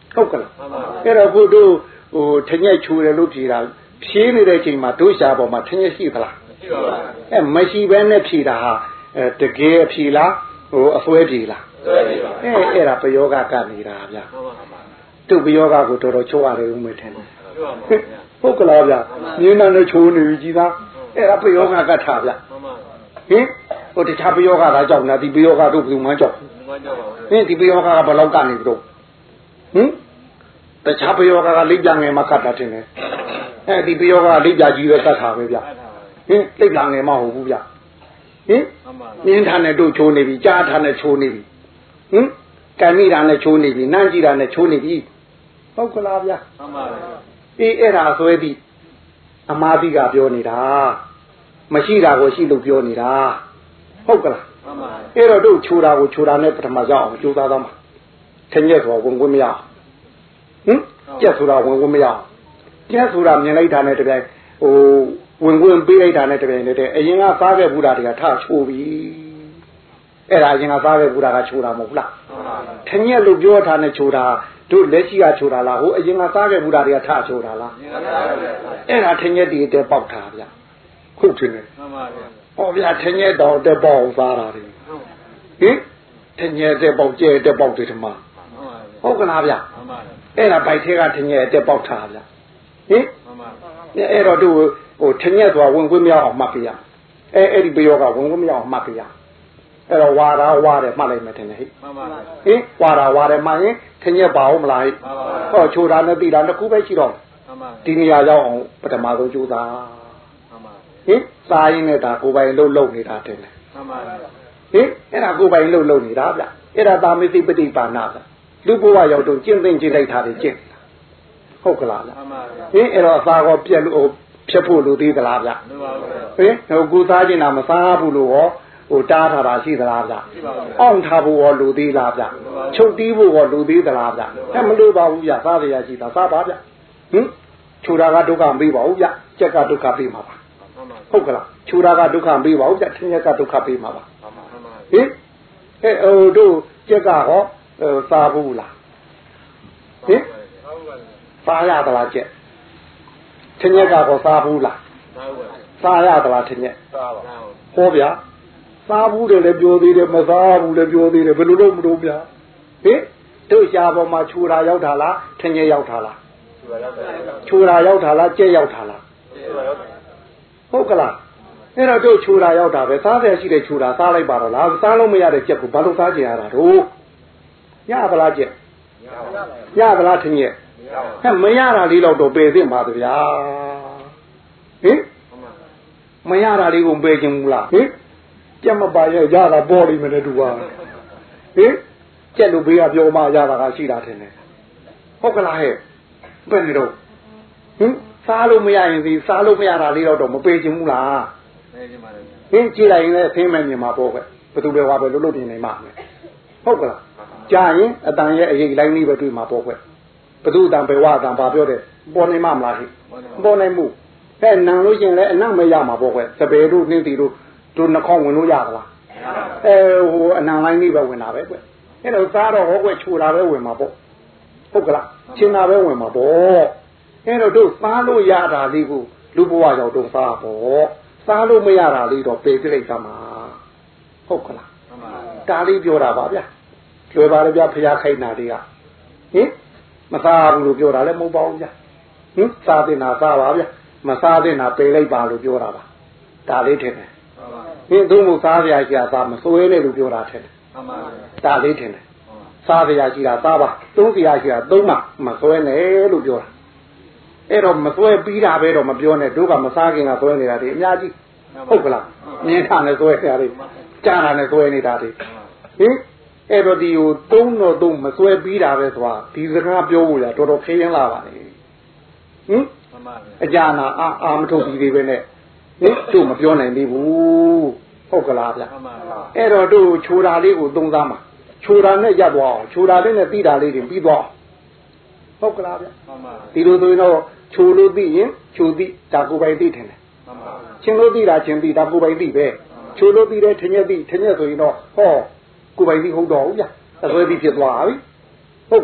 ဟုတ်ကလားအဲ့တော့ခုတို့ဟိုထညက်ချူတယ်လို့ဖြေတာဖြေးနေတဲ့အချိန်မှာတို့ရှာပေါ်မှာထညက်ရှိသလားမရှိပါဘူးအဲမရှိဘဲနဲ့ဖြေတာဟာအဲတကယ်ဖြေလားဟိုအစွဲဖြေလားစွဲဖြေပါအဲအဲ့ဒါပယောဂကနေတာဗျာတို့ပယောဂကိုတော်တော်ချိုးရတယ်ဦးမယ်ထင်တယ်ဟုတ်ကလားဗျာမြင်းနဲ့ချိုးနေပြီကြီးသားအဲ့ဒါပယောဂကထားဗျာဟင်ဟိုတခြားပယောဂကကြောက်နေတာဒီပယောဂတို့ဘယ်သူမှကြောက်ဟင်ဒီပယောဂကဘယ်လောက်ကနေပြီတော့ဟင်တခြားပယောဂကလိပ်ပြငယ်မှကတ်တာတင်တယ်အဲဒီပယောဂကလိပ်ပြကြီးပဲကတ်တာပဲဗျဟင်လိပ်ပြငယ်မှဟုတ်ဘူးဗျဟင်မြင်းထားနဲ့တို့ချိုးနေပြီကြားထားနဲ့ချိုးနေပြီဟင်ကံမိတာနဲ့ချိုးနေပြီနန်းကြည့်တာနဲ့ချိုးနေပြီဟုတ်ကလားဗျမှန်ပါဗျအေးအဲ့ဒါဆွဲပြီးအမာတိကပြောနေတာမရှိတာကိုရှိလို့ပြောနေတာဟုတ်ကလားမှန်ပါအဲ့တော့တို့ချိုးတာကိုချိုးတာနဲ့ပထမကြောက်အောင်ကြိုးစားသားမှာထင်ရက်ဆိုဝင်ဝင်မရဟင်ကြက်ဆိုတာဝင်ဝင်မရကြက်ဆိုတာမြင်လိုက်တာနဲ့တပြိုင်ဟိုဝင်ဝင်ပေးလိုက်တာနဲ့တပြိုင်တည်းအရင်ကစားခဲ့ဘူးတာတွေကထချိုးပြီအဲ့ဒါအရင်ကစားခဲ့ဘူးတာကချိုးတာမဟုတ်လားထင်ရက်လို့ပြောထားနဲ့ချိုးတာတို့လက်ရှိကချိုးတာလားဟိုအရင်ကစားခဲ့ဘူးတာတွေကထချိုးတာလားအဲ့ဒါထင်ရက်တည်းတဲပေါက်တာဗျဟုတ်တယ်မှန်ပါဗျဟောဗျထင်ရက်တော်တဲပေါက်စားတာတွေဟင်ထင်ရက်တဲပေါက်ကျဲတဲပေါက်တွေထမဟုတ်ကလားဗျအဲ့ဒါပိုက်ထဲကထင်ရက်တဲပေါက်ထားဗျဟင်အဲ့တော့တို့ဟိုထင်ရက်ဆိုတာဝင်ခွင့်မရအောင်မှတ်ပြရအဲအဲ့ဒီပယောကဝင်ခွင့်မရအောင်မှတ်ပြရအဲ့တော့ဝါရာဝါတယ်မှတ်လိုက်မယ်ထင်တယ်ဟိမှန်ပါဟင်ဝါရာဝါတယ်မှရင်ထင်ရက်ပါအောင်မလားဟိဟောချိုးတာနဲ့တိတာတစ်ခုပဲရှိတော့ဒီနေရာရောက်အောင်ပထမဆုံးကြိုးစားဟင်စားရင်းနဲ့ဒါကိုယ်ပိုင်လှုပ်လှုပ်နေတာတင်တယ်မှန်ပါဟင်အဲ့ဒါကိုယ်ပိုင်လှုပ်လှုပ်နေတာဗျအဲ့ဒါသာမသိပฏิပါဏဗျလူဘဝရောက်တော့ကျင့်သိကျင့်လိုက်တာတွေကျင့်ဟုတ်ကလားဗျမှန်ပါဟင်အဲ့တော့အသာကောပြက်လို့ဖြတ်ဖို့လိုသေးသလားဗျမှန်ပါဟင်ဟိုကိုစားကျင်တာမစားဘူးလို့ဟောဟိုတားထားတာရှိသလားဗျအောင့်ထားဖို့ဟောလိုသေးလားဗျချုပ်တီးဖို့ဟောလိုသေးသလားဗျအဲ့မလိုပါဘူးဗျစားရရရှိတာစားပါဗျဟင်ခြူတာကဒုက္ခမပေးပါဘူးဗျကြက်ကဒုက္ခပေးမှာပါဟုတ်ကလားခြူတာကဒုက္ခပေးပါဦးကြထင်းရက်ကဒုက္ခပေးမှာပါဟင်အဲဟိုတို့ကြက်ကဟောစားဘူးလားဟင်စားရသလားကြက်ထင်းရက်ကဟောစားဘူးလားစားရသလားထင်းရက်စားပါဟောဗျာစားဘူးတယ်လည်းပြောသေးတယ်မစားဘူးလည်းပြောသေးတယ်ဘယ်လိုလုပ်မလို့ဗျာဟင်တို့ရှားပေါ်မှာခြူတာရောက်တာလားထင်းရက်ရောက်တာလားခြူတာရောက်တာလားကြက်ရောက်တာလားဟုတ်ကလားအဲ့တော့တို့ခြူတာရောက်တာပဲစားတယ်ရှိတဲ့ခြူတာစားလိုက်ပါတော့လားစားလို့မရတဲ့ကြက်ကိုဘာလို့စားကြရတာတို့ရပါလားကြက်ရပါလားထင်ရဲ့ဟဲ့မရတာလေးတော့တော့ပယ်သင့်ပါဗျာဟင်မရတာလေးကိုပယ်ခြင်းမလားဟင်ကြက်မပါရဲ့ရတာပေါ်လိမ့်မယ်တူပါဟင်ကြက်လို့ဘေးကပြောမှရတာကရှိတာထင်တယ်ဟုတ်ကလားဟဲ့ဘယ်နေတော့ဟင်စားလို့မရရင်ဒီစားလို့မရတာလေးတော့မပေးချင်ဘူးလားပေးချင်ပါတယ်ဟင်ကြည့်လိုက်ရင်လည်းအဖေးမဲ့မြင်မှာပေါ့ပဲဘယ်သူပဲဟောပဲလို့လို့ပြင်နေမှာဟုတ်ကလားကြာရင်အတန်ရဲ့အရေးလိုက်နေပဲတွေ့မှာပေါ့ပဲဘယ်သူအတန်ပဲဝအတန်ဘာပြောတယ်ပေါ်နေမှာမလားဟိပေါ်နိုင်မှုဟဲ့နံလို့ရှင်လည်းအနံ့မရမှာပေါ့ပဲစပယ်တို့နှင်းတီတို့တို့နှခေါင်းဝင်လို့ရသလားအဲဟိုအနံလိုက်နေပဲဝင်တာပဲကွအဲ့တော့စားတော့ဟောကွခြူတာပဲဝင်မှာပေါ့ဟုတ်ကလားချင်းတာပဲဝင်မှာပေါ့အဲ့တော့တို့စားလို့ရတာလေးကိုလူဘဝရောက်တော့စားပေါ့စားလို့မရတာလေးတော့ပေပြလိုက်သမှာဟုတ်ကလားဒါလေးပြောတာပါဗျာလွယ်ပါလေဗျာဖျားခိုင်းတာတွေကဟင်မစားဘူးလို့ပြောတာလည်းမဟုတ်ပါဘူးဗျာဟင်စားတင်တာစားပါဗျာမစားတင်တာပေလိုက်ပါလို့ပြောတာပါဒါလေးထင်တယ်ဟင်သူ့မို့စားစရာရှိတာစားမစွဲနဲ့လို့ပြောတာထင်တယ်ဒါလေးထင်တယ်စားစရာရှိတာစားပါသုံးစရာရှိတာသုံးပါမစွဲနဲ့လို့ပြောတာအဲ့တော့မစွဲပြီးတာပဲတော့မပြောနဲ့တို့ကမစားခင်ကစွဲနေတာတွေအများကြီးဟုတ်ကလားမြင်းထားနဲ့စွဲနေတာတွေကြားတာနဲ့စွဲနေတာတွေဟင်အဲ့တော့ဒီဟိုသုံးတော့သုံးမစွဲပြီးတာပဲဆိုတာဒီစကားပြောဖို့ရတော်တော်ခရင်လာပါလေဟင်အကြနာအာအာမထုတ်ပြီးသေးပဲနဲ့ဟင်တို့မပြောနိုင်သေးဘူးဟုတ်ကလားဗျအဲ့တော့တို့ခြူတာလေးကိုသုံးသားမှာခြူတာနဲ့ရပ်သွားအောင်ခြူတာလေးနဲ့ပြီးတာလေးတွေပြီးသွားဟုတ်ကလားဗျဒီလိုဆိုရင်တော့ခြူလို့သိရင်ခြူသိဒါကိုယ်ပိုင်သိထင်တယ်ချင်းလို့သိတာချင်းသိဒါကိုယ်ပိုင်သိပဲခြူလို့သိတယ်ထင်ရသိထင်ရဆိုရင်တော့ဟောကိုယ်ပိုင်သိဟုတ်တော့ဘူးဗျအစွဲသိဖြစ်သွားပြီဟုတ်ကလား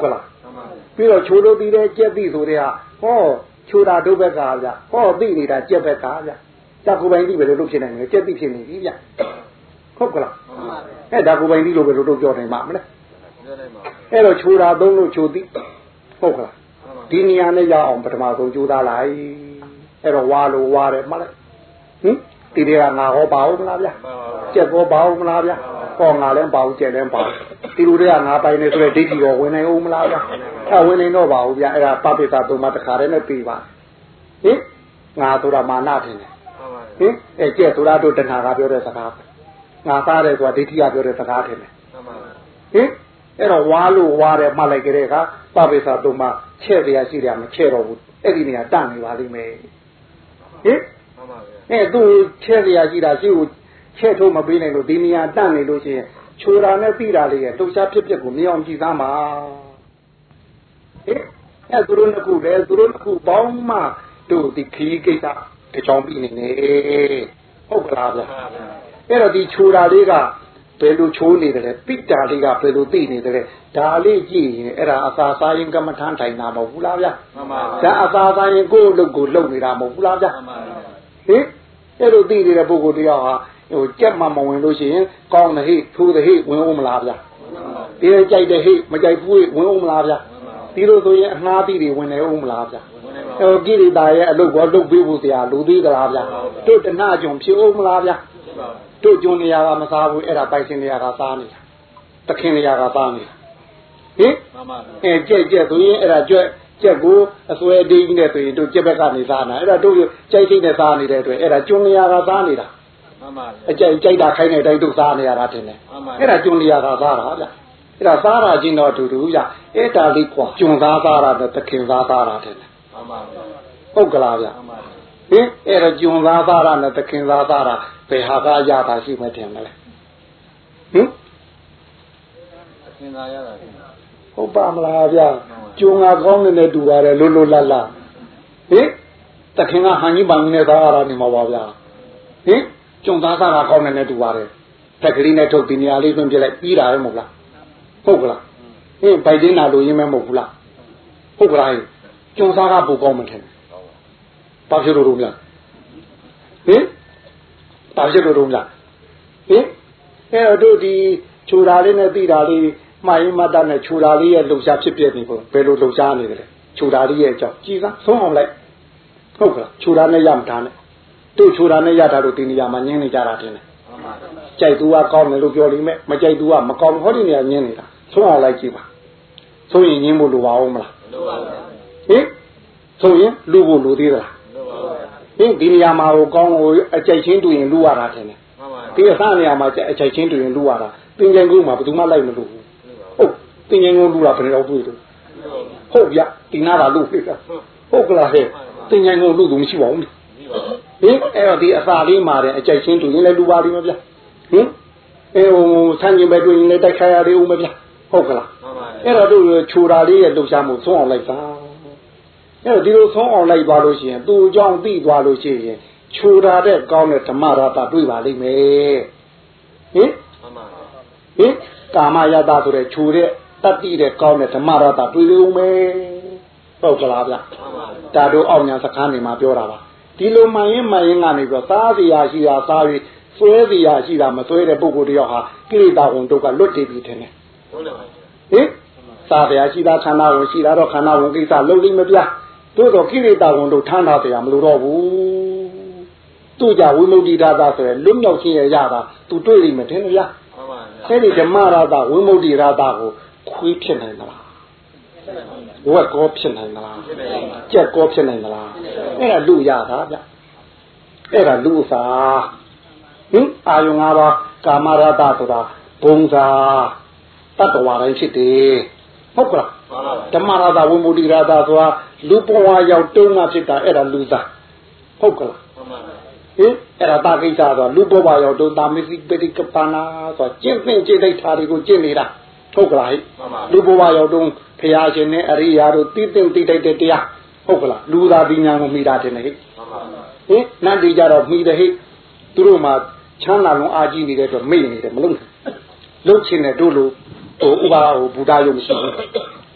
ပြီးတော့ချိုးလို့ပြီးတဲ့ကြက်သိဆိုတဲ့ဟာဟောချိုးတာတို့ဘက်ကဗျဟောသိနေတာကြက်ဘက်ကဗျဒါကိုပိုင်သိပဲလို့ဖြစ်နိုင်တယ်ကြက်သိဖြစ်နေပြီဗျဟုတ်ကလားအဲ့ဒါကိုပိုင်သိလို့ပဲလို့တို့ပြောနိုင်မှာမလဲအဲ့တော့ချိုးတာသုံးလို့ချိုးသိဟုတ်ကလားဒီနေရာနဲ့ရအောင်ပထမဆုံးကြိုးစားလိုက်အဲ့တော့ဝါလို့ဝါတယ်မှတ်လိုက်ဟင်ဒီတွေကငါဟောပါဦးမလားဗျကြက်ဟောပါဦးမလားဗျဟောငါလည်းပါဦးကြက်လည်းပါဒီလိုတွေကငါပိုင်နေဆိုတဲ့ဒိဋ္ဌိတော်ဝင်နိုင်ဦးမလားဗျအဲဝင်နိုင်တော့ပါဦးဗျအဲ့ဒါပပိသသုံးပါတခါတည်းနဲ့ပြီးပါဟင်ငါဆိုတာမာနထင်တယ်ဟင်အဲကြက်ဆိုတာတို့တဏှာကပြောတဲ့စကားငါသားတယ်ဆိုတာဒိဋ္ဌိကပြောတဲ့စကားထင်တယ်ဟင်အဲ့တော့ဝါလို့ဝါတယ်မှတ်လိုက်ကြတဲ့အခါပပိသသုံးပါချဲ့တရားရှိတယ်မချဲ့တော့ဘူးအဲ့ဒီနေရာတန့်နေပါလိမ့်မယ်ဟင်အဲသူချဲ့တရားရှိတာရှိကိုချဲ့ထုတ်မပေးနိုင်လို့ဒီနေရာတန့်နေလို့ရှိရင်ချိုတာနဲ့ပြီးတာလေးရဲ့လှုပ်ရှားဖြစ်ဖြစ်ကိုမြင်အောင်ကြည့်သားမှာဟင်အဲသူတို့ကလည်းသူတို့ကပေါင်းမှတို့ဒီခီးကိစ္စတချောင်းပြီးနေနေဟုတ်ကလားဗျအဲ့တော့ဒီချိုတာလေးကဘယ်လိုချိုးနေတယ်လဲပိတာလေးကဘယ်လိုသိနေတယ်လဲဒါလေးကြည့်ရင်အဲ့ဒါအသာစားရင်ကမ္မထမ်းထိုင်တာမဟုတ်ဘူးလားဗျမှန်ပါဗျာဒါအသာစားရင်ကိုယ့်အလုပ်ကိုလုပ်နေတာမဟုတ်ဘူးလားဗျမှန်ပါဟင်အဲ့လိုသိနေတဲ့ပုဂ္ဂိုလ်တရားဟာဟိုကြက်မှမဝင်လို့ရှိရင်ကောင်းတဲ့ဟိထိုးတဲ့ဟိဝင်ဦးမလားဗျဒီလိုကြိုက်တဲ့ဟိမကြိုက်ဘူးဝင်ဦးမလားဗျဒီလိုဆိုရင်အနှားသီးတွေဝင်နေဦးမလားဗျဟိုကိရိတာရဲ့အလုပ်ကိုလုပ်ပေးဖို့တရားလူသေးသလားဗျတို့တဏှကြုံဖြစ်ဦးမလားဗျတို့ကျွန်းနေရကမစားဘူးအဲ့ဒါပိုက်ရှင်နေရကစားနေတာတခင်နေရကစားနေတာဟင်အဲကြက်ကြက်ဆိုရင်အဲ့ဒါကြွက်ကြက်ကိုအစွဲတင်းကြီးနဲ့ဆိုရင်တို့ကြက်ဘက်ကနေစားနေတာအဲ့ဒါတို့ကြိုက်စိတ်နဲ့စားနေတဲ့အတွက်အဲ့ဒါကျွန်းနေရကစားနေတာမှန်ပါဗျာအကြိုက်ကြိုက်တာခိုင်းတဲ့တိုင်းတို့စားနေရတာတင်တယ်အဲ့ဒါကျွန်းနေရကစားတာဗျအဲ့ဒါစားတာချင်းတော့အတူတူဗျအဲ့ဒါလေးကွာကျွန်းစားစားတာနဲ့တခင်စားစားတာတင်တယ်မှန်ပါဗျာဟုတ်ကလားဗျမှန်ပါဟင်အဲ့ဒါကျွန်းစားစားတာနဲ့တခင်စားစားတာဘယ်ဟာကရတာရှိမှတင်မလဲဟင်တခင်စားရတာဟုတ်ပါမလားဗျကျွန်းကကောင်းနေတဲ့တူပါတယ်လွတ်လွတ်လပ်လပ်ဟင်တခင်ကဟန်ကြီးပန်ကြီးနဲ့စားရတာနေမှာပါဗျာဟင်ကျွန်းသားစားတာကောင်းနေတဲ့တူပါတယ်ဖက်ကလေးနဲ့ထုတ်ဒီနေရာလေးတွင်းပြလိုက်ပြီးတာပဲမဟုတ်လားဟုတ်ကလားဟင်ဗိုက်တင်းနာလို့ရင်းမဲမဟုတ်ဘူးလားဟုတ်ကလားကျွန်းသားကပိုကောင်းမှထင်တယ်ဘာဖြစ်လို့လို့များဟင်ဘာဖြစ်လို့လို့များဟင်အဲ့တော့တို့ဒီခြူတာလေးနဲ့ပြီးတာလေးမှားရင်မတတ်နဲ့ခြူတာလေးရဲ့လှုပ်ရှားဖြစ်ပြနေပုံဘယ်လိုလှုပ်ရှားနေတယ်လဲခြူတာလေးရဲ့အကြောင်းကြည်စားဆုံးအောင်လိုက်ဟုတ်ကလားခြူတာနဲ့ရမထားနဲ့တို့ခြူတာနဲ့ရတာတို့ဒီနေရာမှာညင်းနေကြတာတင်တယ်ကြိုက်သူကကောင်းတယ်လို့ပြောလိမ့်မယ်မကြိုက်သူကမကောင်းဟောဒီနေရာညင်းနေတာဆုံးအောင်လိုက်ကြည့်ပါဆုံးရင်ညင်းဖို့လိုပါအောင်မလားလိုပါဘူးဟင်ဆုံးရင်လူဖို့လိုသေးသလားလိုပါဘူးဟင်ဒီနေရာမှာကိုကောင်းကိုအကြိုက်ချင်းတူရင်လူရတာတင်တယ်ဒီအစားနေရာမှာအကြိုက်ချင်းတူရင်လူရတာပင်ကြိုင်ကုန်းမှာဘယ်သူမှလိုက်မလို့ဘူးဟုတ်ပင်ကြိုင်ကုန်းလူတာဘယ်တော့တွေ့လို့ဟုတ်ဗျဒီနာတာလူဖြစ်တာဟုတ်ကလားဟဲ့ပင်ကြိုင်ကုန်းလူသူမရှိပါဘူးဟင်အဲ့တော့ဒီအစာလေးမှာတဲ့အကြိုက်ချင်းတူရင်လည်းလူပါလိမ့်မယ်ဗျဟင်အဲဟိုဆန်းကျင်ပဲတွေ့ရင်လည်းတိုက်ခိုက်ရသေးဦးမဗျဟုတ်ကလားအဲ့တော့တို့ခြူတာလေးရဲ့လှုပ်ရှားမှုဆုံးအောင်လိုက်ပါအဲ့တော့ဒီလိုဆုံးအောင်လိုက်သွားလို့ရှိရင်သူ့အကြောင်းသိသွားလို့ရှိရင်ခြူတာတဲ့ကောင်းတဲ့ဓမ္မရတတွေ့ပါလိမ့်မယ်ဟင်ဟင်ကာမယတဆိုတဲ့ခြူတဲ့တတ္တိတဲ့ကောင်းတဲ့ဓမ္မရတတွေ့လို့မယ်ဟုတ်ကလားဗျဒါတို့အောင်ညာစကားနေမှာပြောတာပါဒီလိုမှန်ရင်မှန်ရင်ကနေပြီးတော့သားစီရာရှိတာသားပြီးဆွဲစီရာရှိတာမဆွဲတဲ့ပုဂ္ဂိုလ်တယောက်ဟာကိရိတာဝန်တို့ကလွတ်တည်ပြီးထင်တယ်ဟုတ်တယ်ဟင်သားစီရာရှိတာခန္ဓာဝန်ရှိတာတော့ခန္ဓာဝန်ကိစ္စလုံးလိမ့်မပြတို့တော့ကိရိတာဝန်တို့ထမ်းတာတရားမလို့တော့ဘူးသူ့ကြဝိမု ക്തി ဓာတာဆိုရယ်လွတ်မြောက်ခြင်းရရတာသူတွေ့လိမ့်မယ်ထင်တယ်ဗျာဟုတ်ပါဗျာအဲ့ဒီဓမ္မရတာဝိမု ക്തി ဓာတာကိုခွေးဖြစ်နိုင်သလားဝက်ကောဖြစ်နိုင်သလားကြက်ကောဖြစ်နိုင်သလားအဲ့ဒါလူရတာဗျအဲ့ဒါလူစာဟင်အာယုံ၅ပါးကာမရတဆိုတာဘုံစာတတ္တဝါတိုင်းဖြစ်တယ်ဟုတ်ကလားဓမ္မရတဝိမု ക്തി ရတဆိုတာလူဘဝရောက်တုံးမှဖြစ်တာအဲ့ဒါလူစာဟုတ်ကလားဟင်အဲ့ဒါတာကိစ္စဆိုတာလူဘဝရောက်တုံးတာမစ္စည်းပတိကပနာဆိုတာကျင့်သင်ကျင့်သိတာတွေကိုကျင့်နေတာဟုတ်ကလားလူဘဝရောက်တုံးဖရာရှင်နဲ့အရိယာတို့သိသိသိတိုက်တဲ့တရားဟုတ်ကလားလူသာပညာကိုမိတာတယ်ဟဲ့ဟင်နတ်တွေကြတော့မိတယ်ဟဲ့သူတို့မှချမ်းသာလုံးအာကြီးနေတဲ့အတွက်မိနေတယ်မလို့လုံချင်တဲ့တို့လိုဟိုဥပါဟိုဘုရားရုံမရှိဘူးဟ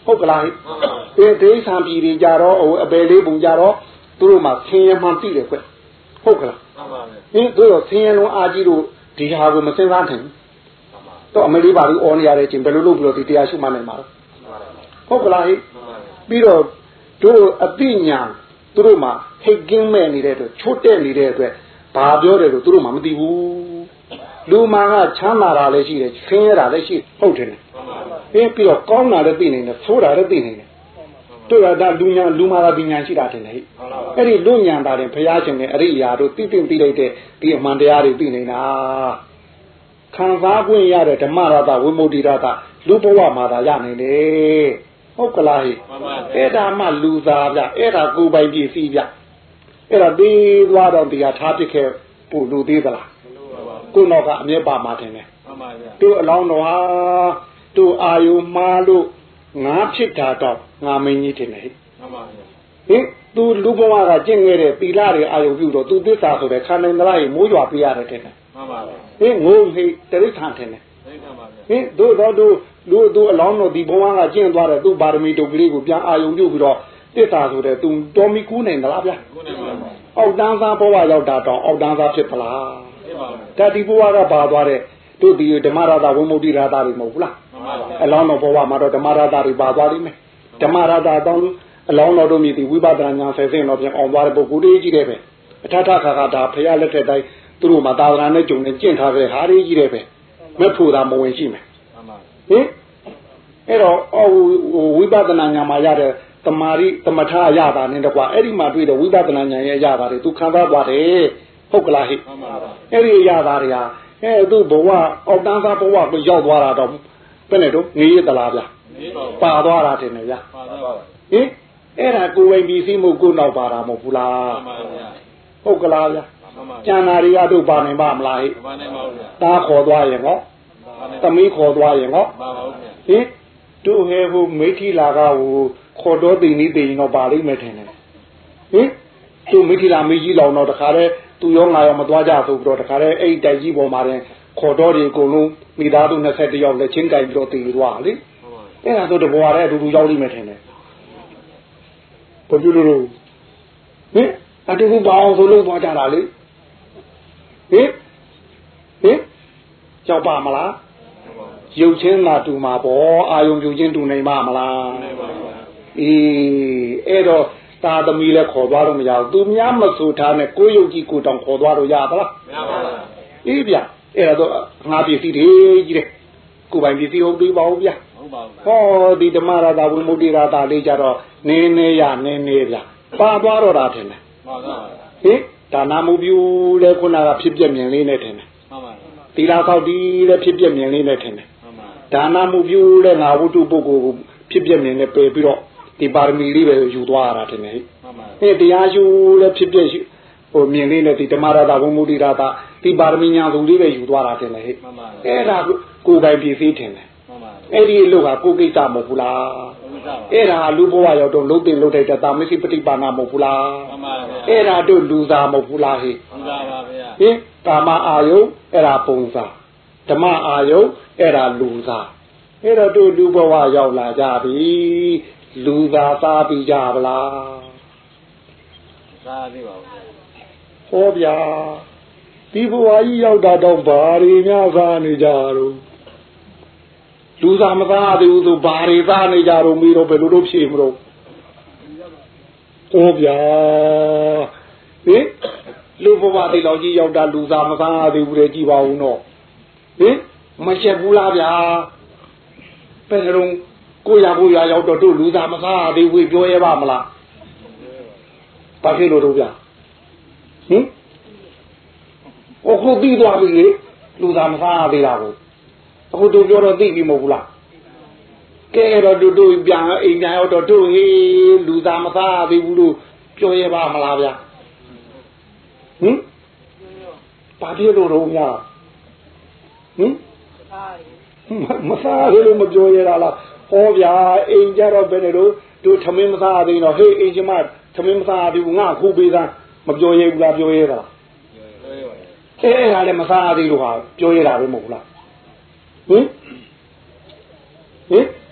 ဟုတ်ကလားဒီဒိဋ္ဌံပြည်တွေကြတော့ဟိုအပေလေးပုံကြတော့သူတို့မှဆင်းရဲမှန်းသိတယ်ကွဟုတ်ကလားမှန်ပါဗျာဟင်သူတို့ဆင်းရဲလုံးအားကြီးတို့ဒီဟာကိုမစဉ်းစားနိုင်ဘူးတော့အမေလေးပါပြီးအော်နေရတဲ့ချင်းဘယ်လိုလုပ်ပြီးတော့ဒီတရားရှုမှတ်နိုင်မှာလဲဟုတ်ကလားဟိပြီးတော့တို့အသိဉာဏ်သူတို့မှဟိတ်ကင်းမဲ့နေတဲ့အတွက်ချိုးတဲ့နေတဲ့အတွက်ဘာပြောတယ်လို့သူတို့မှမသိဘူးလူမာကချမ်းသာတာလည်းရှိတယ်ဆင်းရဲတာလည်းရှိဟုတ်တယ်ဟင်းပြီးတော့ကောင်းတာလည်းသိနေတယ်ဆိုးတာလည်းသိနေတယ်တို့ရတာလူညာလူမာကပညာရှိတာတင်လေအဲ့ဒီလူညာတာတင်ဘုရားရှင်နဲ့အရိယာတို့သိသိသိလိုက်တဲ့ဒီအမှန်တရားတွေသိနေတာခံစားခွင့်ရတဲ့ဓမ္မရတဝိမု ക്തി ရတလူဘဝမှာသာရနိုင်တယ်ဟုတ်ကလားဟိအဲ့ဒါမှလူသားဗျအဲ့ဒါကိုယ်ပိုင်ပစ္စည်းဗျအဲ့ဒါသေးသွားတော့တရားထားပစ်ခဲ့ပို့လူသေးသလားကိုယ်တော့ကအမြဲပါမှာတင်တယ်မှန်ပါဗျာတို့အလောင်းတော်ဟာတို့အာယုမှားလို့ငါဖြစ်တာတော့ငါမင်းကြီးတင်တယ်မှန်ပါဗျာဟင်သူလူဘဝကကျင့်ခဲ့တဲ့သီလတွေအာယုပြုတော့သူသစ္စာဆိုတဲ့ခန္ဓာင်္ဂလာကြီးမိုးရွာပြရတယ်တင်တယ်မှန်ပါဗျာဟင်ငိုဟိတရိစ္ဆာန်တင်တယ်သိမှန်ပါဗျာဟင်တို့တော့တို့လူတို့အလောင်းတော်ဒီဘဝကကျင့်သွားတဲ့သူ့ပါရမီတုတ်ကလေးကိုပြန်အာယုပြုပြီးတော့သစ္စာဆိုတဲ့သူတော်မီကူးနိုင်သလားဗျာကူးနိုင်ပါဗျာအောက်တန်းသားဘဝရောက်တာတော့အောက်တန်းသားဖြစ်ပလားဖြစ်ပါဘူးဒါဒီဘဝကပါသွားတဲ့တို့ဒီဓမ္မရတဝိမု ക്തി ရတတွေမဟုတ်ဘူးလားမှန်ပါဗျာအလောင်းတော်ဘဝမှာတော့ဓမ္မရတတွေပါသွားလိမ့်မယ်ဓမ္မရတတောင်းအလောင်းတော်တို့မြည်ဒီဝိပဿနာဉာဏ်ဆယ်ဆင့်တော့ပြန်အောင်သွားတဲ့ပုဂ္ဂိုလ်တွေကြီးတယ်ပဲအထထခါခါဒါဖရာလက်ထက်တိုင်းသူတို့မှာသာသနာနဲ့ကြုံနေကျင့်ထားတဲ့ဟာတွေကြီးတယ်ပဲမဖို့တာမဝင်ရှိမယ်မှန်ပါဟင်အဲ့တော့ဝိပဿနာဉာဏ်မှာရတဲ့တမာရီတမထရတာနဲ့တကွာအဲ့ဒီမှာတွေ့တဲ့ဝိပဿနာဉာဏ်ရဲ့ရတာတွေသူခံစားသွားတယ်ဟုတ်ကလားဟိမှန်ပါအဲ့ဒီရတာတွေဟာအဲသူ့ဘဝအောက်တန်းသားဘဝကိုရောက်သွားတာတော့ဘယ်နဲ့တော့ငေးရသလားဗျာပါသွားတာတင်တယ်ဗျာပါသွားပါဟင်အဲ့ဒါကိုယ်ဝင်ပြီးစီးမှုကိုနောက်ပါတာမဟုတ်ဘူးလားမှန်ပါဗျာဟုတ်ကလားဗျာကျန်တာတွေကတို့ပါနိုင်ပါမလားဟိပါနိုင်ပါဘူးဗျာတားခေါ်သွားရင်ဟောသမီးခေါ်သွားရင်ဟောပါပါဘူးဗျာဟင်တို့ဟဲဟိုမိထီလာကဟိုခေါ်တော့တင်နေတင်တော့ပါလိမ့်မယ်ထင်တယ်ဟင်တို့မိထီလာမေးကြီးလောင်တော့တခါတည်းသူရောငါရောမသွားကြဆိုပြီးတော့တခါတည်းအဲ့တိုက်ကြီးပေါ်မှာတင်ခေါ်တော့ဒီအကုန်လုံးမိသားစုနှစ်ဆက်တယောက်လက်ချင်းတိုင်ပြီးတော့တင်သွားလေအဲ့ဒါဆိုတဘွားတဲ့အတူတူရောက်လိမ့်မယ်ထင်တယ်ဘယ်လိုလုပ်လို့ဟင်အတူတူပါအောင်ဆိုလို့သွားကြတာလေဟင်ဟင်ကြောက်ပါမလားရုပ်ချင်းသာတူမှာပေါ့အာယုံပြူချင်းတူနိုင်ပါမလားအေးအဲ့တော့သာသမီလည်းခေါ်သွားလို့မရဘူးသူများမဆိုထားနဲ့ကိုယ်ရုပ်ကြီးကိုတောင်ခေါ်သွားလို့ရသလားမရပါဘူးအေးဗျအဲ့တော့ငါပစ္စည်းတွေကြီးတယ်ကိုယ်ပိုင်ပစ္စည်းဟုတ်သေးပါဘူးဗျဟုတ်ပါဘူးဟောဒီဓမ္မရတာဝိမု ക്തി ရတာလေးကြတော့နင်းနေရနင်းနေဗျပါသွားတော့တာထင်တယ်မှန်ပါဟင်ဒါနာမှုပြုလဲခုနကဖြစ်ပြမြင်လေးနဲ့ထင်တယ်မှန်ပါသီလဆောက်တည်လဲဖြစ်ပြမြင်လေးနဲ့ထင်တယ်မှန်ပါဒါနာမှုပြုလဲငါဝတ္ထုပုဂ္ဂိုလ်ကိုဖြစ်ပြမြင်နဲ့ပယ်ပြီးတော့ဒီပါရမီလေးပဲယူသွားရတာထင်တယ်မှန်ပါဟင်တရားရှုလဲဖြစ်ပြဟိုမြင်လေးနဲ့ဒီဓမ္မရတာဝိမု ക്തി ရတာဒီပါရမီညာစုလေးပဲယူသွားတာထင်တယ်ဟဲ့မှန်ပါအဲ့ဒါကိုယ်ပိုင်ပစ္စည်းထင်တယ်မှန်ပါအဲ့ဒီလို့ကကိုယ်ကိစ္စမဟုတ်ဘူးလားအဲ့ဒါလူဘဝရောက်တော့လုံးတင်လုံးထိုက်တဲ့တာမရှိပฏิပါဏမဟုတ်ဘူးလားမှန်ပါဗျာအဲ့ဒါတို့လူသားမဟုတ်ဘူးလားဟဲ့မှန်ပါပါဗျာဟင်ကာမအာယုအဲ့ဒါပုံစားဓမ္မအာယုအဲ့ဒါလူသားအဲ့တော့တို့လူဘဝရောက်လာကြပြီလူသားသားပြီးကြပါလားသားပြီးပါဦးဟောဗျာဒီဘဝကြီးရောက်တာတော့ဘာတွေများစားနေကြတော့လူသားမသားသေးဘူးဆိုဘာတွေသားနေကြတော့မီးတော့ဘယ်လိုလုပ်ဖြေမလို့ဟောဗျာဟင်လူဘဝတိတ်တော်ကြီးရောက်တာလူသားမသားသေးဘူးလေကြည်ပါဦးတော့ဟင်မချက်ဘူးလားဗျာဘယ်လိုကိုရကိုရရောက်တော့တို့လူသားမသားသေးဘူးပြောရပါမလားဘာဖြစ်လို့တို့ဗျာဟင်အခုပြီးသွားပြီလေလူသားမသားသေးတာကိုအခုတို့ပြောတော့သိပြီမဟုတ်ဘူးလားကဲတော့တို့တို့ပြန်အိမ်ပြန်ရောက်တော့တို့ဟေးလူသားမသားသေးဘူးလို့ပြောရပါမလားဗျာဟင်ဘာဖြစ်လို့တော့များဟင်မသားသေးလို့မပြောရတာလားဟောဗျာအိမ်ကြတော့ဘယ်နဲ့လို့တို့ထမင်းမသားသေးတော့ဟေးအိမ်ကျမထမင်းမသားသေးဘူးငါခုပေးသားမပြောရဘူးလားပြောရတာလားအဲအဲ့ဒါလည်းမသားသေးလို့ဟာပြောရတာပဲမဟုတ်လားဟင်ဟင်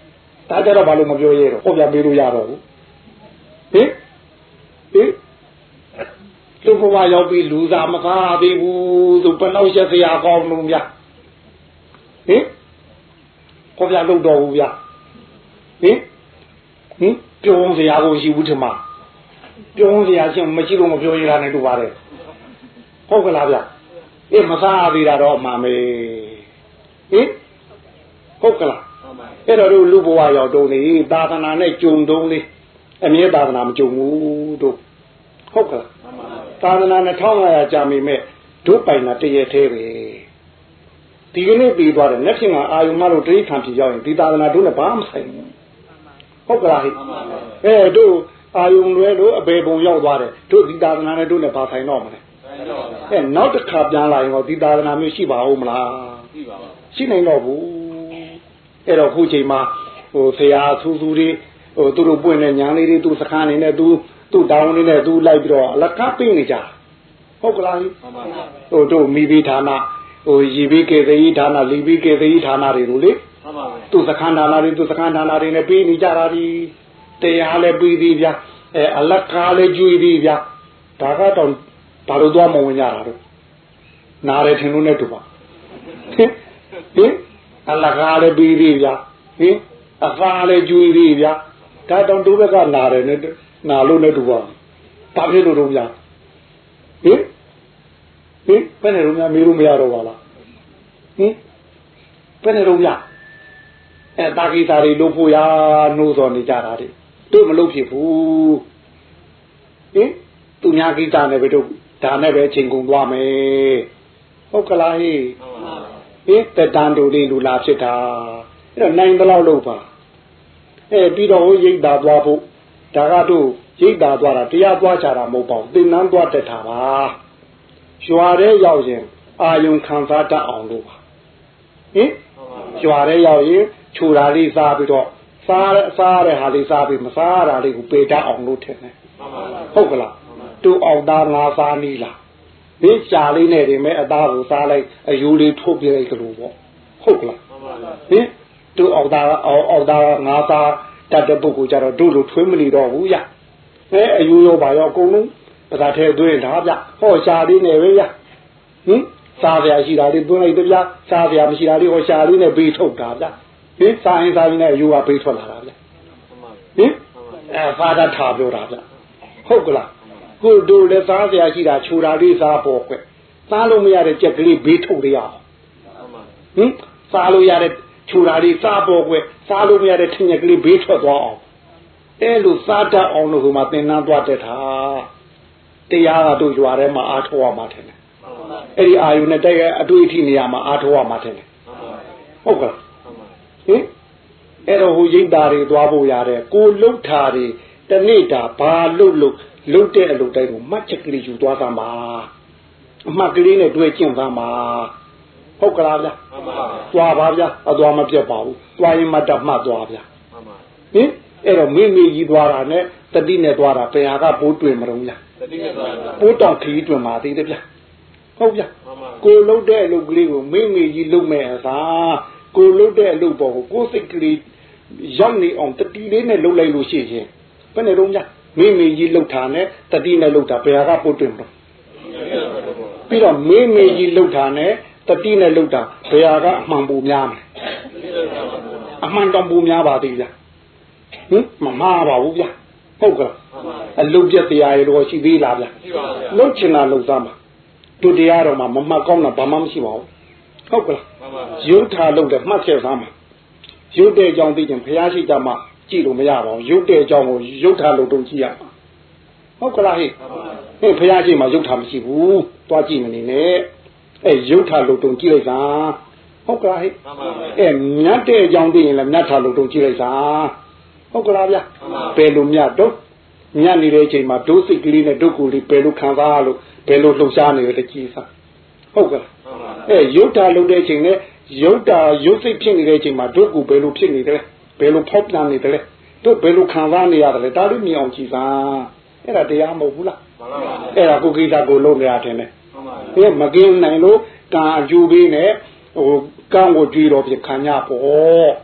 ဒါကြတော့ဘာလို့မပြောရဲတော့ဟောပြပေးလို့ရတော့ဘူးဟင်ဟင်လူဘဝရောက်ပြီးလူစားမကားသေးဘူးသူဘယ်တော့ရက်စရာကောင်းလို့များဟင်ဟောပြလို့တော့ဘူးဗျာဟင်ဟင်ပြောင်းစရာကိုရှိဘူးထင်မှာပြောင်းစရာချင်းမရှိလို့မပြောရတာနဲ့တူပါတယ်ဟုတ်ကလားဗျအေးမစားသေးတာတော့အမှန်ပဲဟင်ဟုတ်ကလားအဲ့တော့တို့လူဘဝရောက်တုံးနေသာသနာနဲ့ကြုံတုံးလေးအမြဲသာသနာမကြုံဘူးတို့ဟုတ်ကလားသာသနာနှစ်ထောင်၅ရာကြာမိမဲ့တို့ပိုင်တာတရသေးပဲဒီကနေ့ပြီးသွားတယ်လက်ဖြစ်ကအာယုံမလို့တိဋ္ဌာန်ဖြစ်ရောက်ရင်ဒီသာသနာတို့နဲ့ဘာမှမဆိုင်ဘူးဟုတ်ကလားဟဲ့အဲတို့အာယုံလွဲလို့အပေပုံရောက်သွားတယ်တို့ဒီသာသနာနဲ့တို့နဲ့ဘာဆိုင်တော့မလဲအဲနောက်တစ်ခါပြန်လာရင်တော့ဒီသာသနာမျိုးရှိပါဦးမလားရှိပါပါရှိနိုင်တော့ဘူးအဲ့တော့ခုချိန်မှာဟိုဆရာဆူဆူတွေဟိုသူတို့ပွင့်တဲ့ညာလေးတွေသူစခန်းနေနဲ့သူသူ့တောင်းလေးနဲ့သူလိုက်ပြီးတော့အလကားပေးနေကြဟုတ်ကလားဟိုတို့မိဘဌာနဟိုရီဘိကေသေဌာနလီဘိကေသေဌာနတွေတို့လေသူစခန်းဌာနတွေသူစခန်းဌာနတွေနဲ့ပေးနေကြတာဒီတရားလည်းပြီးသေးဗျာအဲအလကားလည်းကျွေးသေးဗျာဒါကတော့ဘာလို့သွားမဝင်ကြတာတို့နားရထင်လို့နဲ့တူပါဟင်အလကားလည်းပြီးသေးဗျာဟင်အဖားလည်းကျွေးသေးဗျာဒါတောင်တို့ဘက်ကနားတယ်နဲ့နာလို့နဲ့တူပါဘာဖြစ်လို့တော့ဗျာဟင်ဟင်ဘယ်နဲ့တော့များမေးလို့မရတော့ပါလားဟင်ဘယ်နဲ့တော့ဗျာအဲတာကိတာတွေလို့ဖို့ရနှိုးစော်နေကြတာတွေတို့မလုပ်ဖြစ်ဘူးဟင်သူများကိတာနဲ့ပဲတို့ဒါနဲ့ပဲအချိန်ကုန်သွားမယ်ဟုတ်ကလားဟိဟင်တတန်တို့လေးလူလာဖြစ်တာအဲ့တော့နိုင်တော့လို့ပါအဲပြီးတော့ရိတ်တာသွားဖို့ဒါကတို့ရိတ်တာသွားတာတရားသွားချတာမဟုတ်ပါဘူးသင်္นานသွားတက်တာပါရွာထဲရောက်ရင်အာယုံခံစားတတ်အောင်လို့ပါဟင်ရွာထဲရောက်ရင်ခြူတာလေးစားပြီးတော့စားစားတဲ့ဟာလေးစားပြီးမစားတာလေးကိုပေတတ်အောင်လို့ထင်တယ်ဟုတ်ကလားတူအောင်သားငါစားနီးလားဒီရှားလေးနဲ့တင်မဲ့အသားကိုစားလိုက်အယူလေးထုတ်ပြလိုက်ကြလို့ပေါ့ဟုတ်ကလားဟင်တူအောင်သားအောင်အောင်သားငါစားတတ်တဲ့ပုဂ္ဂိုလ်ကြတော့တို့လိုထွေးမနေတော့ဘူးရအဲအယူရောပါရောအကုန်လုံးပသာထဲသွင်းတာဗျဟောရှားလေးနဲ့ပဲရဟင်စားပြရှိတာလေးသွင်းလိုက်တပြစားပြမရှိတာလေးဟောရှားလေးနဲ့ဘေးထုတ်တာဗျဟင်စားရင်စားရင်လည်းအယူကဘေးထွက်လာတာဗျဟင်အဲဖာတာထားပြောတာဗျဟုတ်ကလားကိုတို့လည်းစားပြရှိတာခြူတာလေးစားပေါ်ကွစားလို့မရတဲ့ကြက်ကလေးဘေးထုတ်ရအောင်ဟင်စားလို့ရတဲ့ခြူတာလေးစားပေါ်ကွစားလို့မရတဲ့ထင်ရကလေးဘေးထွက်သွားအောင်အဲလိုစားတတ်အောင်လို့ဟိုမှာသင်္นานသွားတက်တာတရားကတို့ကြွားထဲမှာအားထုတ်ရမှာထင်တယ်အဲ့ဒီအာယုနဲ့တက်ရဲ့အတွေ့အထိနေရာမှာအားထုတ်ရမှာထင်တယ်ဟုတ်ကဲ့ဟင်အဲ့တော့ဟိုရိတ်တာတွေသွားဖို့ရတယ်ကိုလှုပ်တာတွေတနေ့တာဘာလှုပ်လို့လှုပ်တဲ့အလုပ်တိုင်းကိုမှတ်ချက်ကလေးယူသွားသမ်းပါအမှတ်ကလေးနဲ့တွေ့ကျင့်သမ်းပါဟုတ်ကလားဗျာသွားပါဗျာအသွားမပြတ်ပါဘူးသွားရင်မတတ်မှတ်သွားဗျာဟင်အဲ့တော့မိမိကြီးသွားတာနဲ့တတိနဲ့သွားတာဘယ်ဟာကပိုးတွင်မလို့လားတတိနဲ့သွားတာပိုးတောင်ခီးတွင်ပါသေးတယ်ဗျာဟုတ်ဗျာကိုလှုပ်တဲ့အလုပ်ကလေးကိုမိမိကြီးလုပ်မဲ့အစားကိုလှုပ်တဲ့အလုပ်ပေါ်ကိုကိုစိတ်ကလေးရောက်နေအောင်တတိလေးနဲ့လှုပ်လိုက်လို့ရှိရင်ဘယ်နဲ့တော့ဗျာမိမိကြီးလှုပ်တာနဲ့တတိနဲ့လှုပ်တာဘယ်ဟာကပိုးတွင်မလို့ပြီးတော့မိမိကြီးလှုပ်တာနဲ့တတိနဲ့လှုပ်တာဘယ်ဟာကအမှန်ပူများမလဲအမှန်တောင်ပူများပါသေးဗျာဟင်မမှားပါဘူးဗျာဟုတ်ကဲ့အလုတ်ပြတရားရေတော့ရှိသေးလားဗျာရှိပါဗျာလုတ်ချင်တာလုတ်သားမှာတို့တရားတော်မှာမမှတ်ကောင်းတာဘာမှမရှိပါဘူးဟုတ်ကဲ့ရုပ်ထားလုတ်တယ်မှတ်ချက်သားမှာရုပ်တဲ့အကြောင်းသိရင်ဘုရားရှိခိုးမှကြည့်လို့မရပါဘူးရုပ်တဲ့အကြောင်းကိုရုပ်ထားလုတ်တော့ကြည့်ရမှာဟုတ်ကဲ့ဟဲ့ဟဲ့ဘုရားရှိခိုးမှာရုပ်ထားမရှိဘူးသွားကြည့်မနေနဲ့အဲရုပ်ထားလုတ်တော့ကြည့်လိုက်တာဟုတ်ကဲ့ဟဲ့အဲမြတ်တဲ့အကြောင်းသိရင်လည်းမြတ်ထားလုတ်တော့ကြည့်လိုက်တာဟုတ်ကလားဗျာဘယ်လိုမြတ်တော့ညနေတဲ့အချိန်မှာဒုစိတ်ကလေးနဲ့ဒုက္ခလေးဘယ်လိုခံစားလို့ဘယ်လိုလှုပ်ရှားနေရတဲ့ကြည်စားဟုတ်ကလားအဲရုပ်တာလှုပ်တဲ့အချိန်နဲ့ရုပ်တာရုပ်စိတ်ဖြစ်နေတဲ့အချိန်မှာဒုက္ခဘယ်လိုဖြစ်နေတယ်ဘယ်လိုဖောက်ပြန်နေတယ်တို့ဘယ်လိုခံစားနေရတယ်ဒါလေးမြင်အောင်ကြည်စားအဲ့ဒါတရားမဟုတ်ဘူးလားအဲ့ဒါကိုကိစ္စကိုလုပ်နေရတယ်နဲ့အဲမကင်းနိုင်လို့ကံအကျိုးပေးနဲ့ဟိုကံကိုကြွေးတော့ပြခံရပေါ့ဟ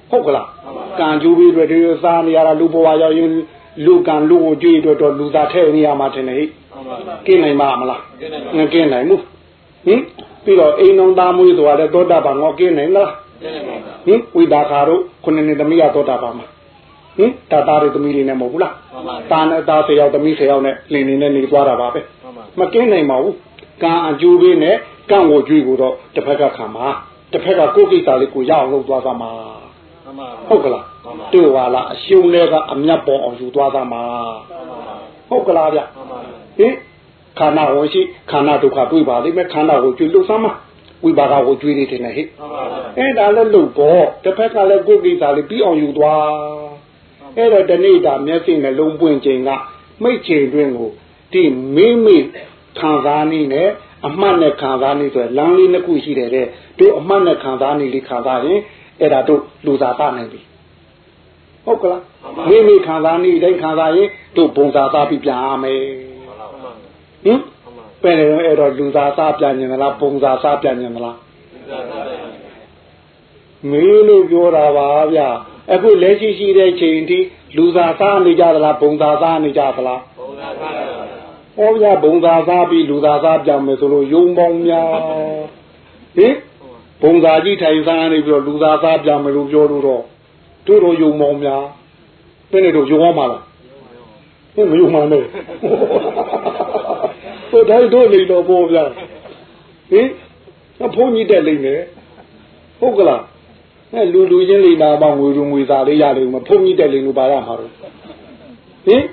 ဟုတ်ကလားကံကျိုးပြီးတွေစားနေရတာလူဘဝရောက်ရင်လူကံလူကိုကြွေးတော့လူသားထဲနေရမှာထင်တယ်ဟိကင်းနိုင်မှာမလားငကင်းနိုင်မှုဟင်ပြီးတော့အိမ်တော်သားမွေးဆိုတာလည်းသောတာပန်ငေါကင်းနိုင်လားဟင်ဝိဒါခါတို့ခုနှစ်နှစ်သမီးရသောတာပန်မှာဟင်တာသားတွေသမီးတွေနဲ့မဟုတ်ဘူးလားတာနဲ့သားဆယ်ယောက်သမီးဆယ်ယောက်နဲ့လင်နေနဲ့နေသွားတာပါပဲမကင်းနိုင်ပါဘူးကံအကျိုးပေးနဲ့ကံကိုကြွေးကိုတော့တစ်ဖက်ကခံမှာတစ်ဖက်ကကိုယ်ကိစ္စလေးကိုရအောင်လုပ်သွားသမှာဟုတ်ကလားတွေ့ပါလားအရှုံးတွေကအမြတ်ပေါ်အောင်ယူသွားသမှာဟုတ်ကလားဗျဟင်ခန္ဓာဝင်ရှိခန္ဓာဒုက္ခတွေ့ပါလိမ့်မယ်ခန္ဓာကိုကြွေးလို့သမှာဝိပါကကိုကြွေးနေတယ်ဟဲ့အဲ့ဒါလည်းလို့ပေါ့တစ်ဖက်ကလည်းကိုယ်ကိစ္စလေးပြီးအောင်ယူသွားအဲ့တော့ဒီနေ့ဒါမျက်စိနဲ့လုံးပွင့်ချိန်ကမိတ်ချိန်တွင်ကိုဒီမိမိခံစားနေနဲ့အမှတ်နဲ့ခံစားနေဆိုလမ်းလေးနှစ်ခုရှိတယ်တဲ့တို့အမှတ်နဲ့ခံစားနေလေးခံစားရင်အဲ့ဒါတို့လူစားသားနိုင်ပြီဟုတ်ကလားမိမိခံစားနေတိုင်းခံစားရင်တို့ဘုံစားသားပြီးပြန်ရမယ်ဟင်ပဲလေအဲ့တော့လူစားသားပြန်ញင်လားဘုံစားသားပြန်ញင်လားမေးလို့ပြောတာပါဗျာအခုလက်ရှိရှိတဲ့ချိန်ထိလူစားသားနေကြသလားဘုံစားသားနေကြသလားဘုံစားသားဟောဗျာဘုံစားသားပြီးလူစားသားပြန်မယ်ဆိုလို့ယုံပေါင်းများဟင်ဘုံစားကြီးထိုင်စားနေပြီးတော့လူစားသားပြန်မယ်လို့ပြောလို့တော့တို့တို့ယုံပေါင်းများဘယ်နဲ့တို့ယုံအောင်မလားဟင်မယုံမှန်းနဲ့ဟိုတိုင်းတို့နေတော့ပေါ့ဗျာဟင်အဖုံးကြီးတက်လိမ့်မယ်ဟုတ်ကလားအဲလူလူချင်းလိမ့်တာပေါ့ငွေလူငွေစားလေးရလိမ့်မယ်ဖုံးကြီးတက်လိမ့်လို့ပါရမှာတော့ဟင်ဟင်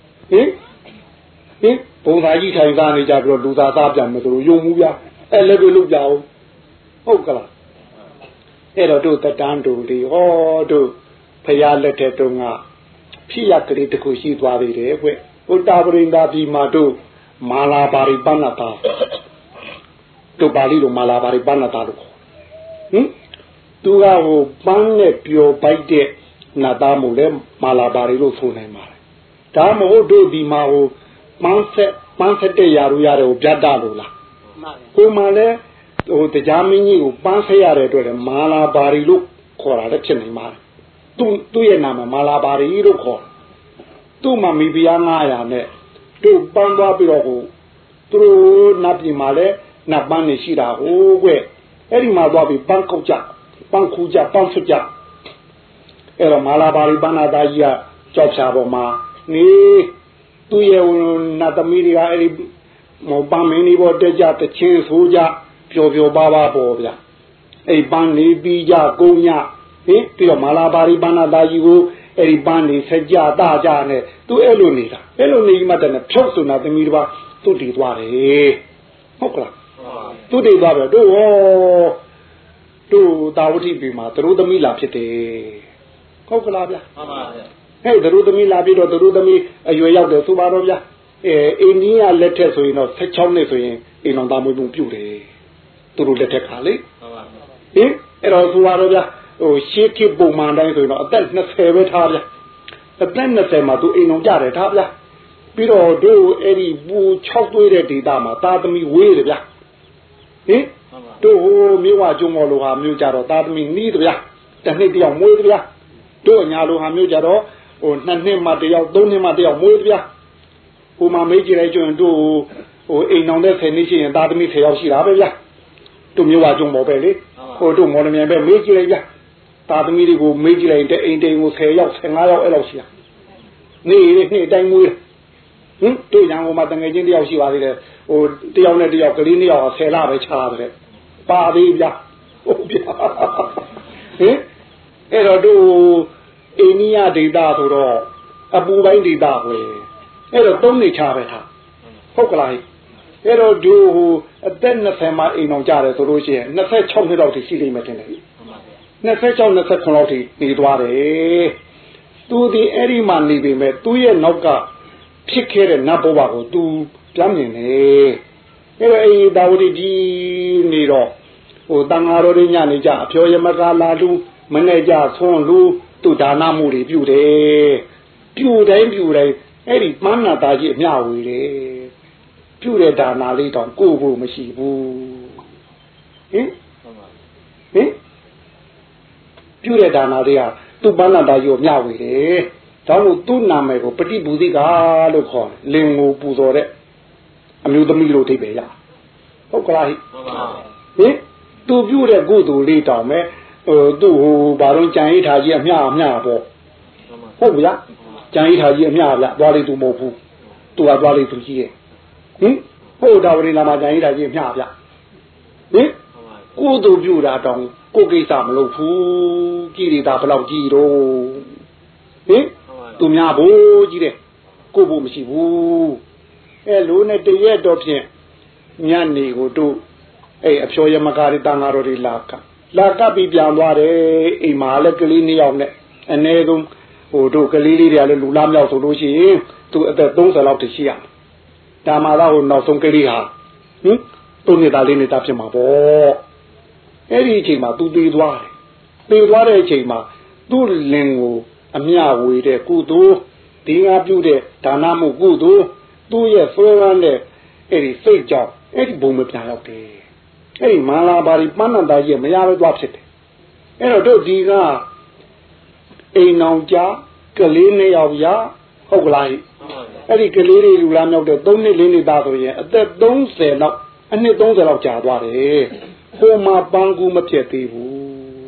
ဟင်ဘုံသားကြီးထိုင်စားနေကြပြီးတော့လူသားသားပြန်မယ်ဆိုလို့ယုံမှုဗျာအဲလည်းတို့လုပ်ကြအောင်ဟုတ်ကလားအဲ့တော့တို့တတန်းတို့လေဟောတို့ဖရာလက်ထက်တုန်းကဖြစ်ရကလေးတခုရှိသွားသေးတယ်ကွဟိုတာပရိန္ဒာပြည်မှာတို့မာလာပါရိပဏ္ဏတာတို့ပါဠိလိုမာလာပါရိပဏ္ဏတာလို့ဟင်သူကဟိုပန်းနဲ့ပျော်ပိုက်တဲ့နတ်သားမို့လဲမာလာပါရိလို့ဆိုနိုင်ပါတယ်ဒါမဟုတ်တို့ဒီမှာဟိုပန်းဆက်ပန်းဆက်တဲ့ຢာရူရတယ်ဟိုပြတ်တာလို့လားဟိုမှာလဲဟိုတရားမင်းကြီးကိုပန်းဆက်ရတဲ့အတွက်လည်းမာလာပါရိလို့ခေါ်တာလည်းဖြစ်နေမှာသူသူ့ရဲ့နာမည်မာလာပါရိလို့ခေါ်သူ့မှာမိဖုရားငါးရာနဲ့တို့ပန်းသွားပြီးတော့ဟိုသူတို့နတ်ပြည်မှာလဲနတ်ပန်းနေရှိတာဟိုကွအဲ့ဒီမှာသွားပြီးပန်းကောက်ကြပန်းခူးကြပန်းဆွတ်ကြအဲ့တော့မာလာပါရိပဏ္ဏသားကြီးကကြောက်ဖြာပေါ်မှာနေသူ့ရဲ့နတ်သမီးတွေကအဲ့ဒီမောပန်းမင်းကြီးပေါ်တက်ကြတချင်းဆိုကြပျော်ပျော်ပါပါပေါ်ဗျအဲ့ပန်းနေပြီးကြကုန်းညဟင်ပြီးတော့မာလာပါရိပဏ္ဏသားကြီးကိုအဲ့ဒီပန်းနေဆက်ကြတာကြနဲ့သူအဲ့လိုနေတာအဲ့လိုနေမှတည်းနဲ့ဖြုတ်ဆိုနာသမီးတစ်ပါးသူ့တည်သွားတယ်ဟုတ်ကလားသူ့တည်သွားတယ်တို့ဟောတို့တာဝတိပြည်မှာသတို့သမီးလာဖြစ်တယ်ဟုတ်ကလားဗျာမှန်ပါဗျာဟဲ့သတို့သမီးလာပြီးတော့သတို့သမီးအရွယ်ရောက်တယ်ဆိုပါတော့ဗျာအဲအိန္ဒိယလက်ထက်ဆိုရင်တော့ဆယ်၆နှစ်ဆိုရင်အိမ်တော်သားမွေးမှုပြုတယ်သူတို့လက်ထက်ခါလေမှန်ပါဗျာဟင်အဲ့တော့ဆိုပါတော့ဗျာဟိုရှေးခေတ်ပုံမှန်တိုင်းဆိုရင်တော့အသက်၂၀ပဲထားဗျာအသက်၂၀မှာသူအိမ်တော်ကြတယ်ထားဗျာပြီးတော့တို့အဲ့ဒီပူ၆သွေးတဲ့ဒေတာမှာသားသမီးဝေးတယ်ဗျာဟင်တို့ဟိုမြို့ဝကျုံမော်လိုဟာမြို့ကြတော့သားသမီးနီးတယ်ဗျာတစ်နှစ်တယောက်မွေးတယ်ဗျာတို့ညာလိုဟာမြို့ကြတော့ဟိုနှစ်နှစ်မှတယောက်သုံးနှစ်မှတယောက်မွေးတယ်ဗျာဟိုမှာမေးကြည့်လိုက်ကျွန်းတို့ဟိုအိမ်တော်တဲ့ဆယ်နှစ်ရှိရင်သားသမီးဆယ်ယောက်ရှိတာပဲဗျာတို့မြို့ဝကျုံမော်ပဲလေဟိုတို့မော်လမြိုင်ပဲမေးကြည့်လိုက်ဗျာသားသမီးတွေကိုမေးကြည့်လိုက်တဲ့အိမ်တိမ်ကိုဆယ်ယောက်ဆယ်ငါးယောက်အဲ့လောက်ရှိတာနေ့နေ့အတိုင်းမွေးဟင်တို့ရန်ကုန်မှာတငယ်ချင်းတယောက်ရှိပါသေးတယ်ဟိုတယောက်နဲ့တယောက်ကလေးနှစ်ယောက်ဆယ်လပဲခြားတယ်ပါသေးဗျာဟုတ်ဗျာဟင်အဲ့တော့တို့အိန္ဒိယဒေသဆိုတော့အပူပိုင်းဒေသပဲအဲ့တော့သုံးနေချပဲထားဟုတ်ကလားအဲ့တော့တို့ဟိုအသက်၂၀မှာအိမ်အောင်ကြတယ်ဆိုလို့ရှိရင်၂၆နှစ်လောက်ထိရှိနေမှတင်တယ်၂၆ ၂၇လောက်ထိနေသွားတယ်သူဒီအဲ့ဒီမှာနေပေမဲ့သူ့ရဲ့နောက်ကဖြစ်ခဲ့တဲ့နတ်ဘဝကိုသူပြန်မြင်တယ်အဲ့တော့အဲ့ဒါဝတိဒီနေတော့ဟိုတန်ဃာတော်တွေညနေကြအပြောယမကလာလူမနေ့ကြဆွန်းလူသူဒါနမှုတွေပြုတယ်ပြုတိုင်းပြုတိုင်းအဲ့ဒီမှန်းနာသားကြီးအမျှဝေတယ်ပြုတဲ့ဒါနာလေးတောင်ကိုယ်ဖို့မရှိဘူးဟင်ဟင်ပပြုတဲ့ဒါနာတွေကသူ့ပန်းနာတာကြီးကိုမျှဝေတယ်ဒါလို့သူ့နာမည်ကိုပฏิပူဇိကလို့ခေါ်တယ်လင်ကိုပူဇော်တဲ့အမျိုးသမီးလို့အဓိပ္ပာယ်ရဟုတ်ကလားဟိဟင်သူပြုတဲ့ကုသိုလ်လေးတောင်မဲ့ဟိုသူ့ဟိုဘာလို့ကြံရိထားကြီးအမျှအမျှပေါ့ဟုတ်ဗျာကြံရိထားကြီးအမျှဗျာသွားလေသူမဟုတ်ဘူးသူကသွားလေသူကြီးရဲ့ဟင်ဟုတ်တာဝရိနာမှာကြံရိထားကြီးအမျှဗျာဟင်ကိုယ်သူပြုတာတောင်ကိုယ်ကိစ္စမလုပ်ဘူးကြည်ရတာဘယ်လောက်ကြည်တော့ဟင်သူများဘိုးကြီးတဲ့ကိုယ်ဘိုးမရှိဘူးအဲလိုနဲ့တရက်တော့ဖြင့်ညနေကိုတို့အဲအဖျော်ရမကားတွေတန်ဃာတော်တွေလာကလာကပ်ပြီးပြန်သွားတယ်အိမ်မှာလည်းကလေးနှစ်ယောက်နဲ့အနည်းဆုံးဟိုတို့ကလေးလေးတွေကလည်းလူလားမြောက်ဆိုလို့ရှိရင်သူအသက်သုံးဆယ်လောက်တရှိရဒါမှတော့ဟိုနောက်ဆုံးကလေးဟာဟင်သုံးနှစ်သားလေးနှစ်သားဖြစ်မှာပေါ့အဲ့ဒီအချိန်မှာသူသေးသွားတယ်သေသွားတဲ့အချိန်မှာသူ့လင်ကိုအမျှဝေတဲ့ကုသိုလ်ဒီငါပြုတဲ့ဒါနမှုကုသိုလ်သူ့ရဲ့ဆွဲရမ်းတဲ့အဲ့ဒီစိတ်ကြောင့်အဲ့ဒီဘုံမပြန်ရောက်တယ်အဲ့ဒီမာလာပါရီပန်းနန္တာကြီးမရပဲသွားဖြစ်တယ်အဲ့တော့တို့ဒီကအိမ်အောင်ကြကလေးနှစ်ယောက်ရဟုတ်ကလားအဲ့ဒီကလေးတွေလူလားမြောက်တဲ့သုံးနှစ်လေးနှစ်သားဆိုရင်အသက်သုံးဆယ်လောက်အနှစ်သုံးဆယ်လောက်ကြာသွားတယ်ဟိုမှာပန်းကူမဖြစ်သေးဘူး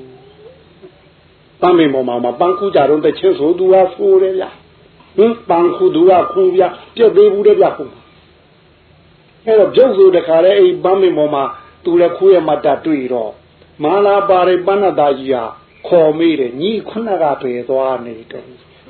ပန်းမင်းပေါ်မှာပန်းကူကြတော့တချင်းဆိုသူကဆိုတယ်ဗျဟင်ပန်းကူသူကခူဗျပြက်သေးဘူးတဲ့ဗျခုအဲ့တော့ပြုတ်ဆိုတခါလေအဲ့ပန်းမင်းပေါ်မှာသူလည်းခိုးရမတတွေ့တော့မာလာပါရိပဏ္ဏတာကြီးဟာခေါ်မိတယ်ညီခုနကပဲသွားနေတယ်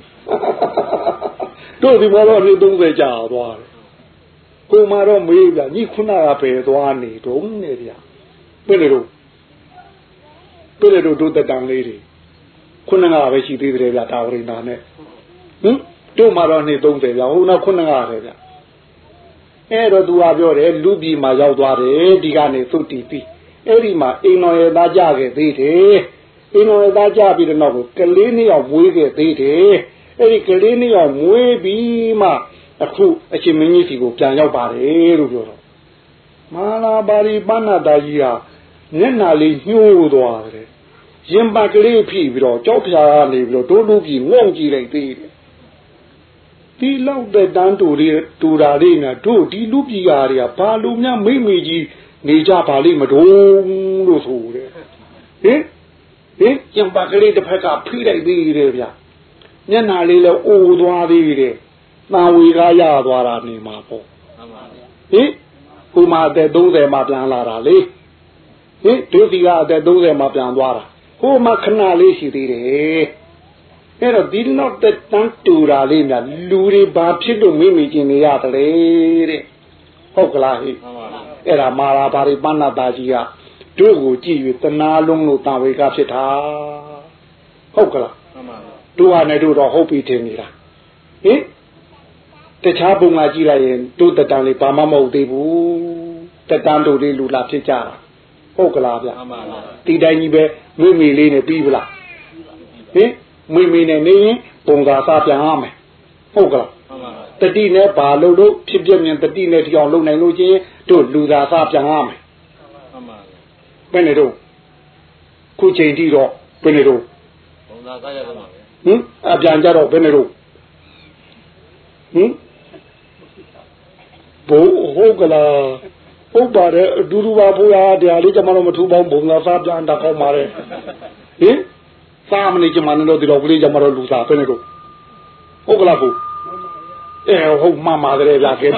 တို့ဒီမှာတော့နေသုံးဆယ်ကြာသွားတယ်ကိုမတော့မေးပြညီခုနကပဲသွားနေတုံးနေဗျပြည့်လေတို့ပြည့်လေတို့တို့တတန်လေးတွေခုနကပဲရှိသေးတယ်ဗျတာဝရိနာနဲ့ဟင်တို့မှာတော့နေသုံးဆယ်ဗျဟိုနောက်ခုနကပဲဗျအဲ့တော့သူကပြောတယ်လူပြည်မှာရောက်သွားတယ်ဒီကနေသုတီပြီးအဲ့ဒီမှာအိမ်တော်ရဲ့သားကြခဲ့သေးတယ်အိမ်တော်ရဲ့သားကြပြီးတဲ့နောက်ကလေးနှစ်ယောက်မွေးခဲ့သေးတယ်အဲ့ဒီကလေးနှစ်ယောက်မွေးပြီးမှအခုအရှင်မင်းကြီးစီကိုပြန်ရောက်ပါတယ်လို့ပြောတော့မာလာပါရီပဏ္ဏတာကြီးဟာမျက်နှာလေးညှိုးသွားတယ်ရင်ပတ်ကလေးဖိပြီးတော့ကြောက်ဖြာကနေပြီးတော့ဒိုးလူကြီးငုံကြည့်လိုက်သေးတယ်ဒီလောက်တဲ့တန်းတူတွေတူတာလေးနဲ့တို့ဒီလူပြည်ကားတွေကဘာလူများမိမိကြီးနေကြပါလိမ့်မတော်လို့ဆိုတယ်ဟင်ဟင်ကျန်ပါကလေးတစ်ဖက်ကဖိလိုက်သေးတယ်ဗျမျက်နှာလေးလည်းအိုသွားသေးတယ်တာဝေကားရသွားတာနေမှာပေါ့ဟင်ကိုမအသက်သုံးဆယ်မှပြန်လာတာလေဟင်ဒုတိယအသက်သုံးဆယ်မှပြန်သွားတာကိုမခဏလေးရှိသေးတယ်အဲ့တော့ဒီနောက်တန်းတူတာလေးများလူတွေဘာဖြစ်လို့မိမိကျင်နေရတယ်လေတဲ့ဟုတ်ကလားဟိအဲ့ဒါမာလာပါရိပဏ္ဏတာကြီးကတို့ကိုကြည့်၍တနာလုံးလို့တာဝေကဖြစ်တာဟုတ်ကလားတို့ဟာနဲ့တို့တော့ဟုတ်ပြီထင်နေတာဟင်တခြားဘုံကကြည့်လိုက်ရင်တို့တတန်လေးဘာမှမဟုတ်သေးဘူးတတန်တို့လေးလူလာဖြစ်ကြတာဟုတ်ကလားဗျဒီတိုင်းကြီးပဲမိမိလေးနဲ့ပြီးပလားဟင်မိမိနဲ့နေရင်ပုံသာစားပြန်ရမယ်ဟုတ်ကလားတတိနဲ့ဘာလို့လို့ဖြစ်ပြမြင်တတိနဲ့ထီအောင်လုပ်နိုင်လို့ချင်းတို့လူသာစားပြန်ရမယ်ဘယ်နဲ့တော့ခုချိန်ထိတော့ဘယ်နဲ့တော့ပုံသာစားရတော့မှာဟင်အပြန်ကြတော့ဘယ်နဲ့တော့ဟင်ဘိုးဟုတ်ကလားဟုတ်ပါတယ်အတူတူပါဘုရားတရားလေးကျွန်တော်မထူပေါင်းဘုံသာစားပြန်တာကောင်းပါလေဟင်စားမနေကြမှာတော့ဒီတော့ကလေးကျွန်တော်လူစားပဲနေတော့ဟုတ်ကလားဘုအဲဟုတ်မှမှာတယ်ဗျာကဲ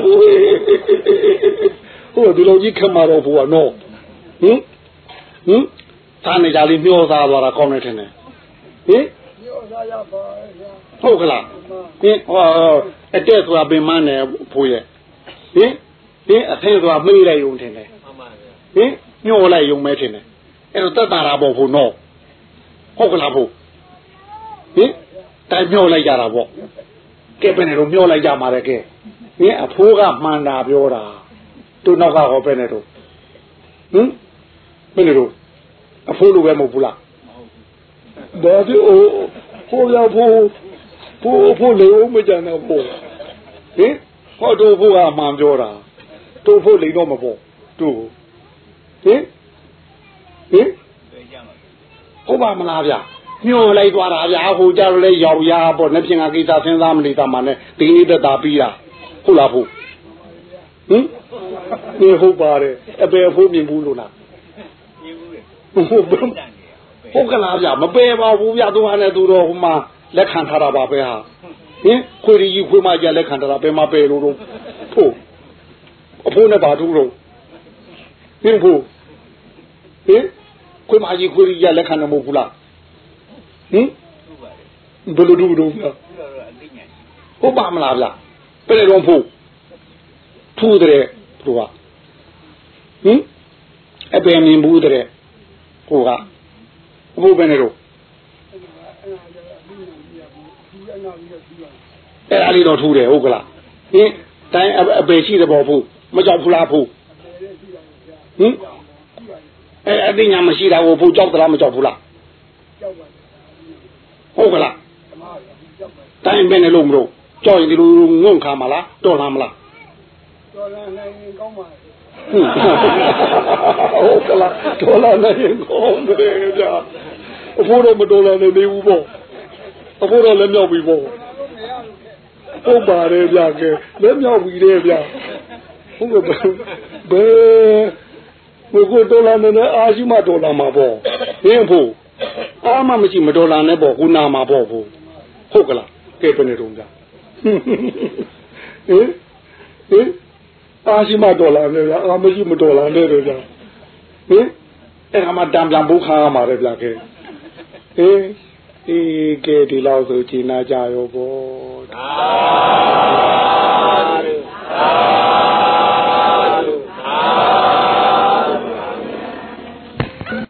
ဟိုဒီလိုကြီးခမတော်ဘုရားနော်ဟင်ဟင်စားနေကြလေးမျောစားသွားတာကောင်းနေတယ်ဟင်မျောစားရပါဟုတ်ကလားဟင်ဟောအတက်ဆိုတာပင်မနဲ့ဘိုးရဲ့ဟင်ဟင်အထက်ဆိုတာမေးလိုက်ုံထင်တယ်ဟင်ညှို့လိုက်ုံမဲထင်တယ်အဲ့တော့တက်တာတာပေါ့ဘုနော်ဟုတ်ကလားဘုဟင်တိုင်မျောလိုက်ကြတာပေါ့ကဲပဲနေတော့မျောလိုက်ကြမှာလေကဲဟင်အဖိုးကမှန်တာပြောတာသူ့နောက်ကဟောပဲနေတော့ဟင်ဘယ်နေတော့အဖိုးလိုပဲမဟုတ်ဘူးလားဒါဒီအိုဟိုရဖိုးဖိုးဖိုးလေဦးမကြမ်းတော့ဖိုးဟင်ဟောတို့ဖိုးကမှန်ပြောတာတို့ဖိုးလိန်တော့မပေါ့တို့ဟင်ဟင်ဟဟုတ်ပါမလားဗျညှို့လိုက်သွားတာဗျာဟိုကြတော့လေရောက်ရပေါ့နှစ်ပြင်ကကိစ္စစဉ်းစားမနေသားမှနဲ့ဒီနေ့သက်သာပြီးတာဟုတ်လားဖို့ဟင်ဒီဟုတ်ပါတယ်အပေအဖို့မြင်ဘူးလို့လားမြင်ဘူးလေဟုတ်ဟုတ်ကလားဗျမပယ်ပါဘူးဗျသူကလည်းသူတော့ဟိုမှာလက်ခံထားတာပါပဲဟာဟင်ခွေရီခွေမကြလက်ခံထားတာပဲမပယ်လို့တော့ဖို့အဖို့နဲ့ပါတူတော့ဟင်ဖို့ဟင်ခွေမကြီးခွေရီကြလက်ခံတယ်မဟုတ်ဘူးလားဟင်ဘယ်လိုတူတော့ဟုတ်ပါမလားဗျပြည့်တော့ဖို့ထူးတယ်သူကဟင်အပင်မြင်ဘူးတဲ့ဟိုကဘိုးပဲနေတော့အဲ့ဒါလေးတော့ထူးတယ်ဟုတ်ကလားဟင်တိုင်းအပယ်ရှိတယ်ပေါ့ဖို့မကြောက်ဘူးလားဖို့ဟင်အဲ့အသိညာမရှိတာကိုဖို့ကြောက်သလားမကြောက်ဘူးလားကြောက်ပါဟုတ်ကလားတိုင်းပဲနေလို့မလို့ကြောက်ရင်ဒီလိုငုံခါမလားတော်လားမလားတော်လားနိုင်ရင်ကောင်းပါဟုတ်ကလားတော်လားနိုင်ရင်ကောင်းတယ်ကြာအဖိုးတော့မတော်လားနေဘူးပေါ့အဖိုးတော့လည်းမြောက်ပြီပေါ့ဟုတ်ပါတယ်ဗျာကဲလည်းမြောက်ပြီတဲ့ဗျာဟုတ်ကဲ့ဘယ်ဘယ်ကိုတော်လားနေအာရှိမတော်လားမှာပေါ့ဟင်းဖို့အာမမရှိမတော်လားနဲ့ပေါ့ခုနာမှာပေါ့ဖို့ဟုတ်ကလားကဲဘယ်နေတော့ကြာဟင်ဟင်အာရှိမတော်လားနဲ့ဗျာအာမရှိမတော်လားနဲ့တော့ကြာဟင်အဲ့ဒါမှတံပြန်ဘုခါရမှာလေဗျာကဲဟင်အေးကဲဒီလောက်ဆိုချိန်နာကြရောပေါ့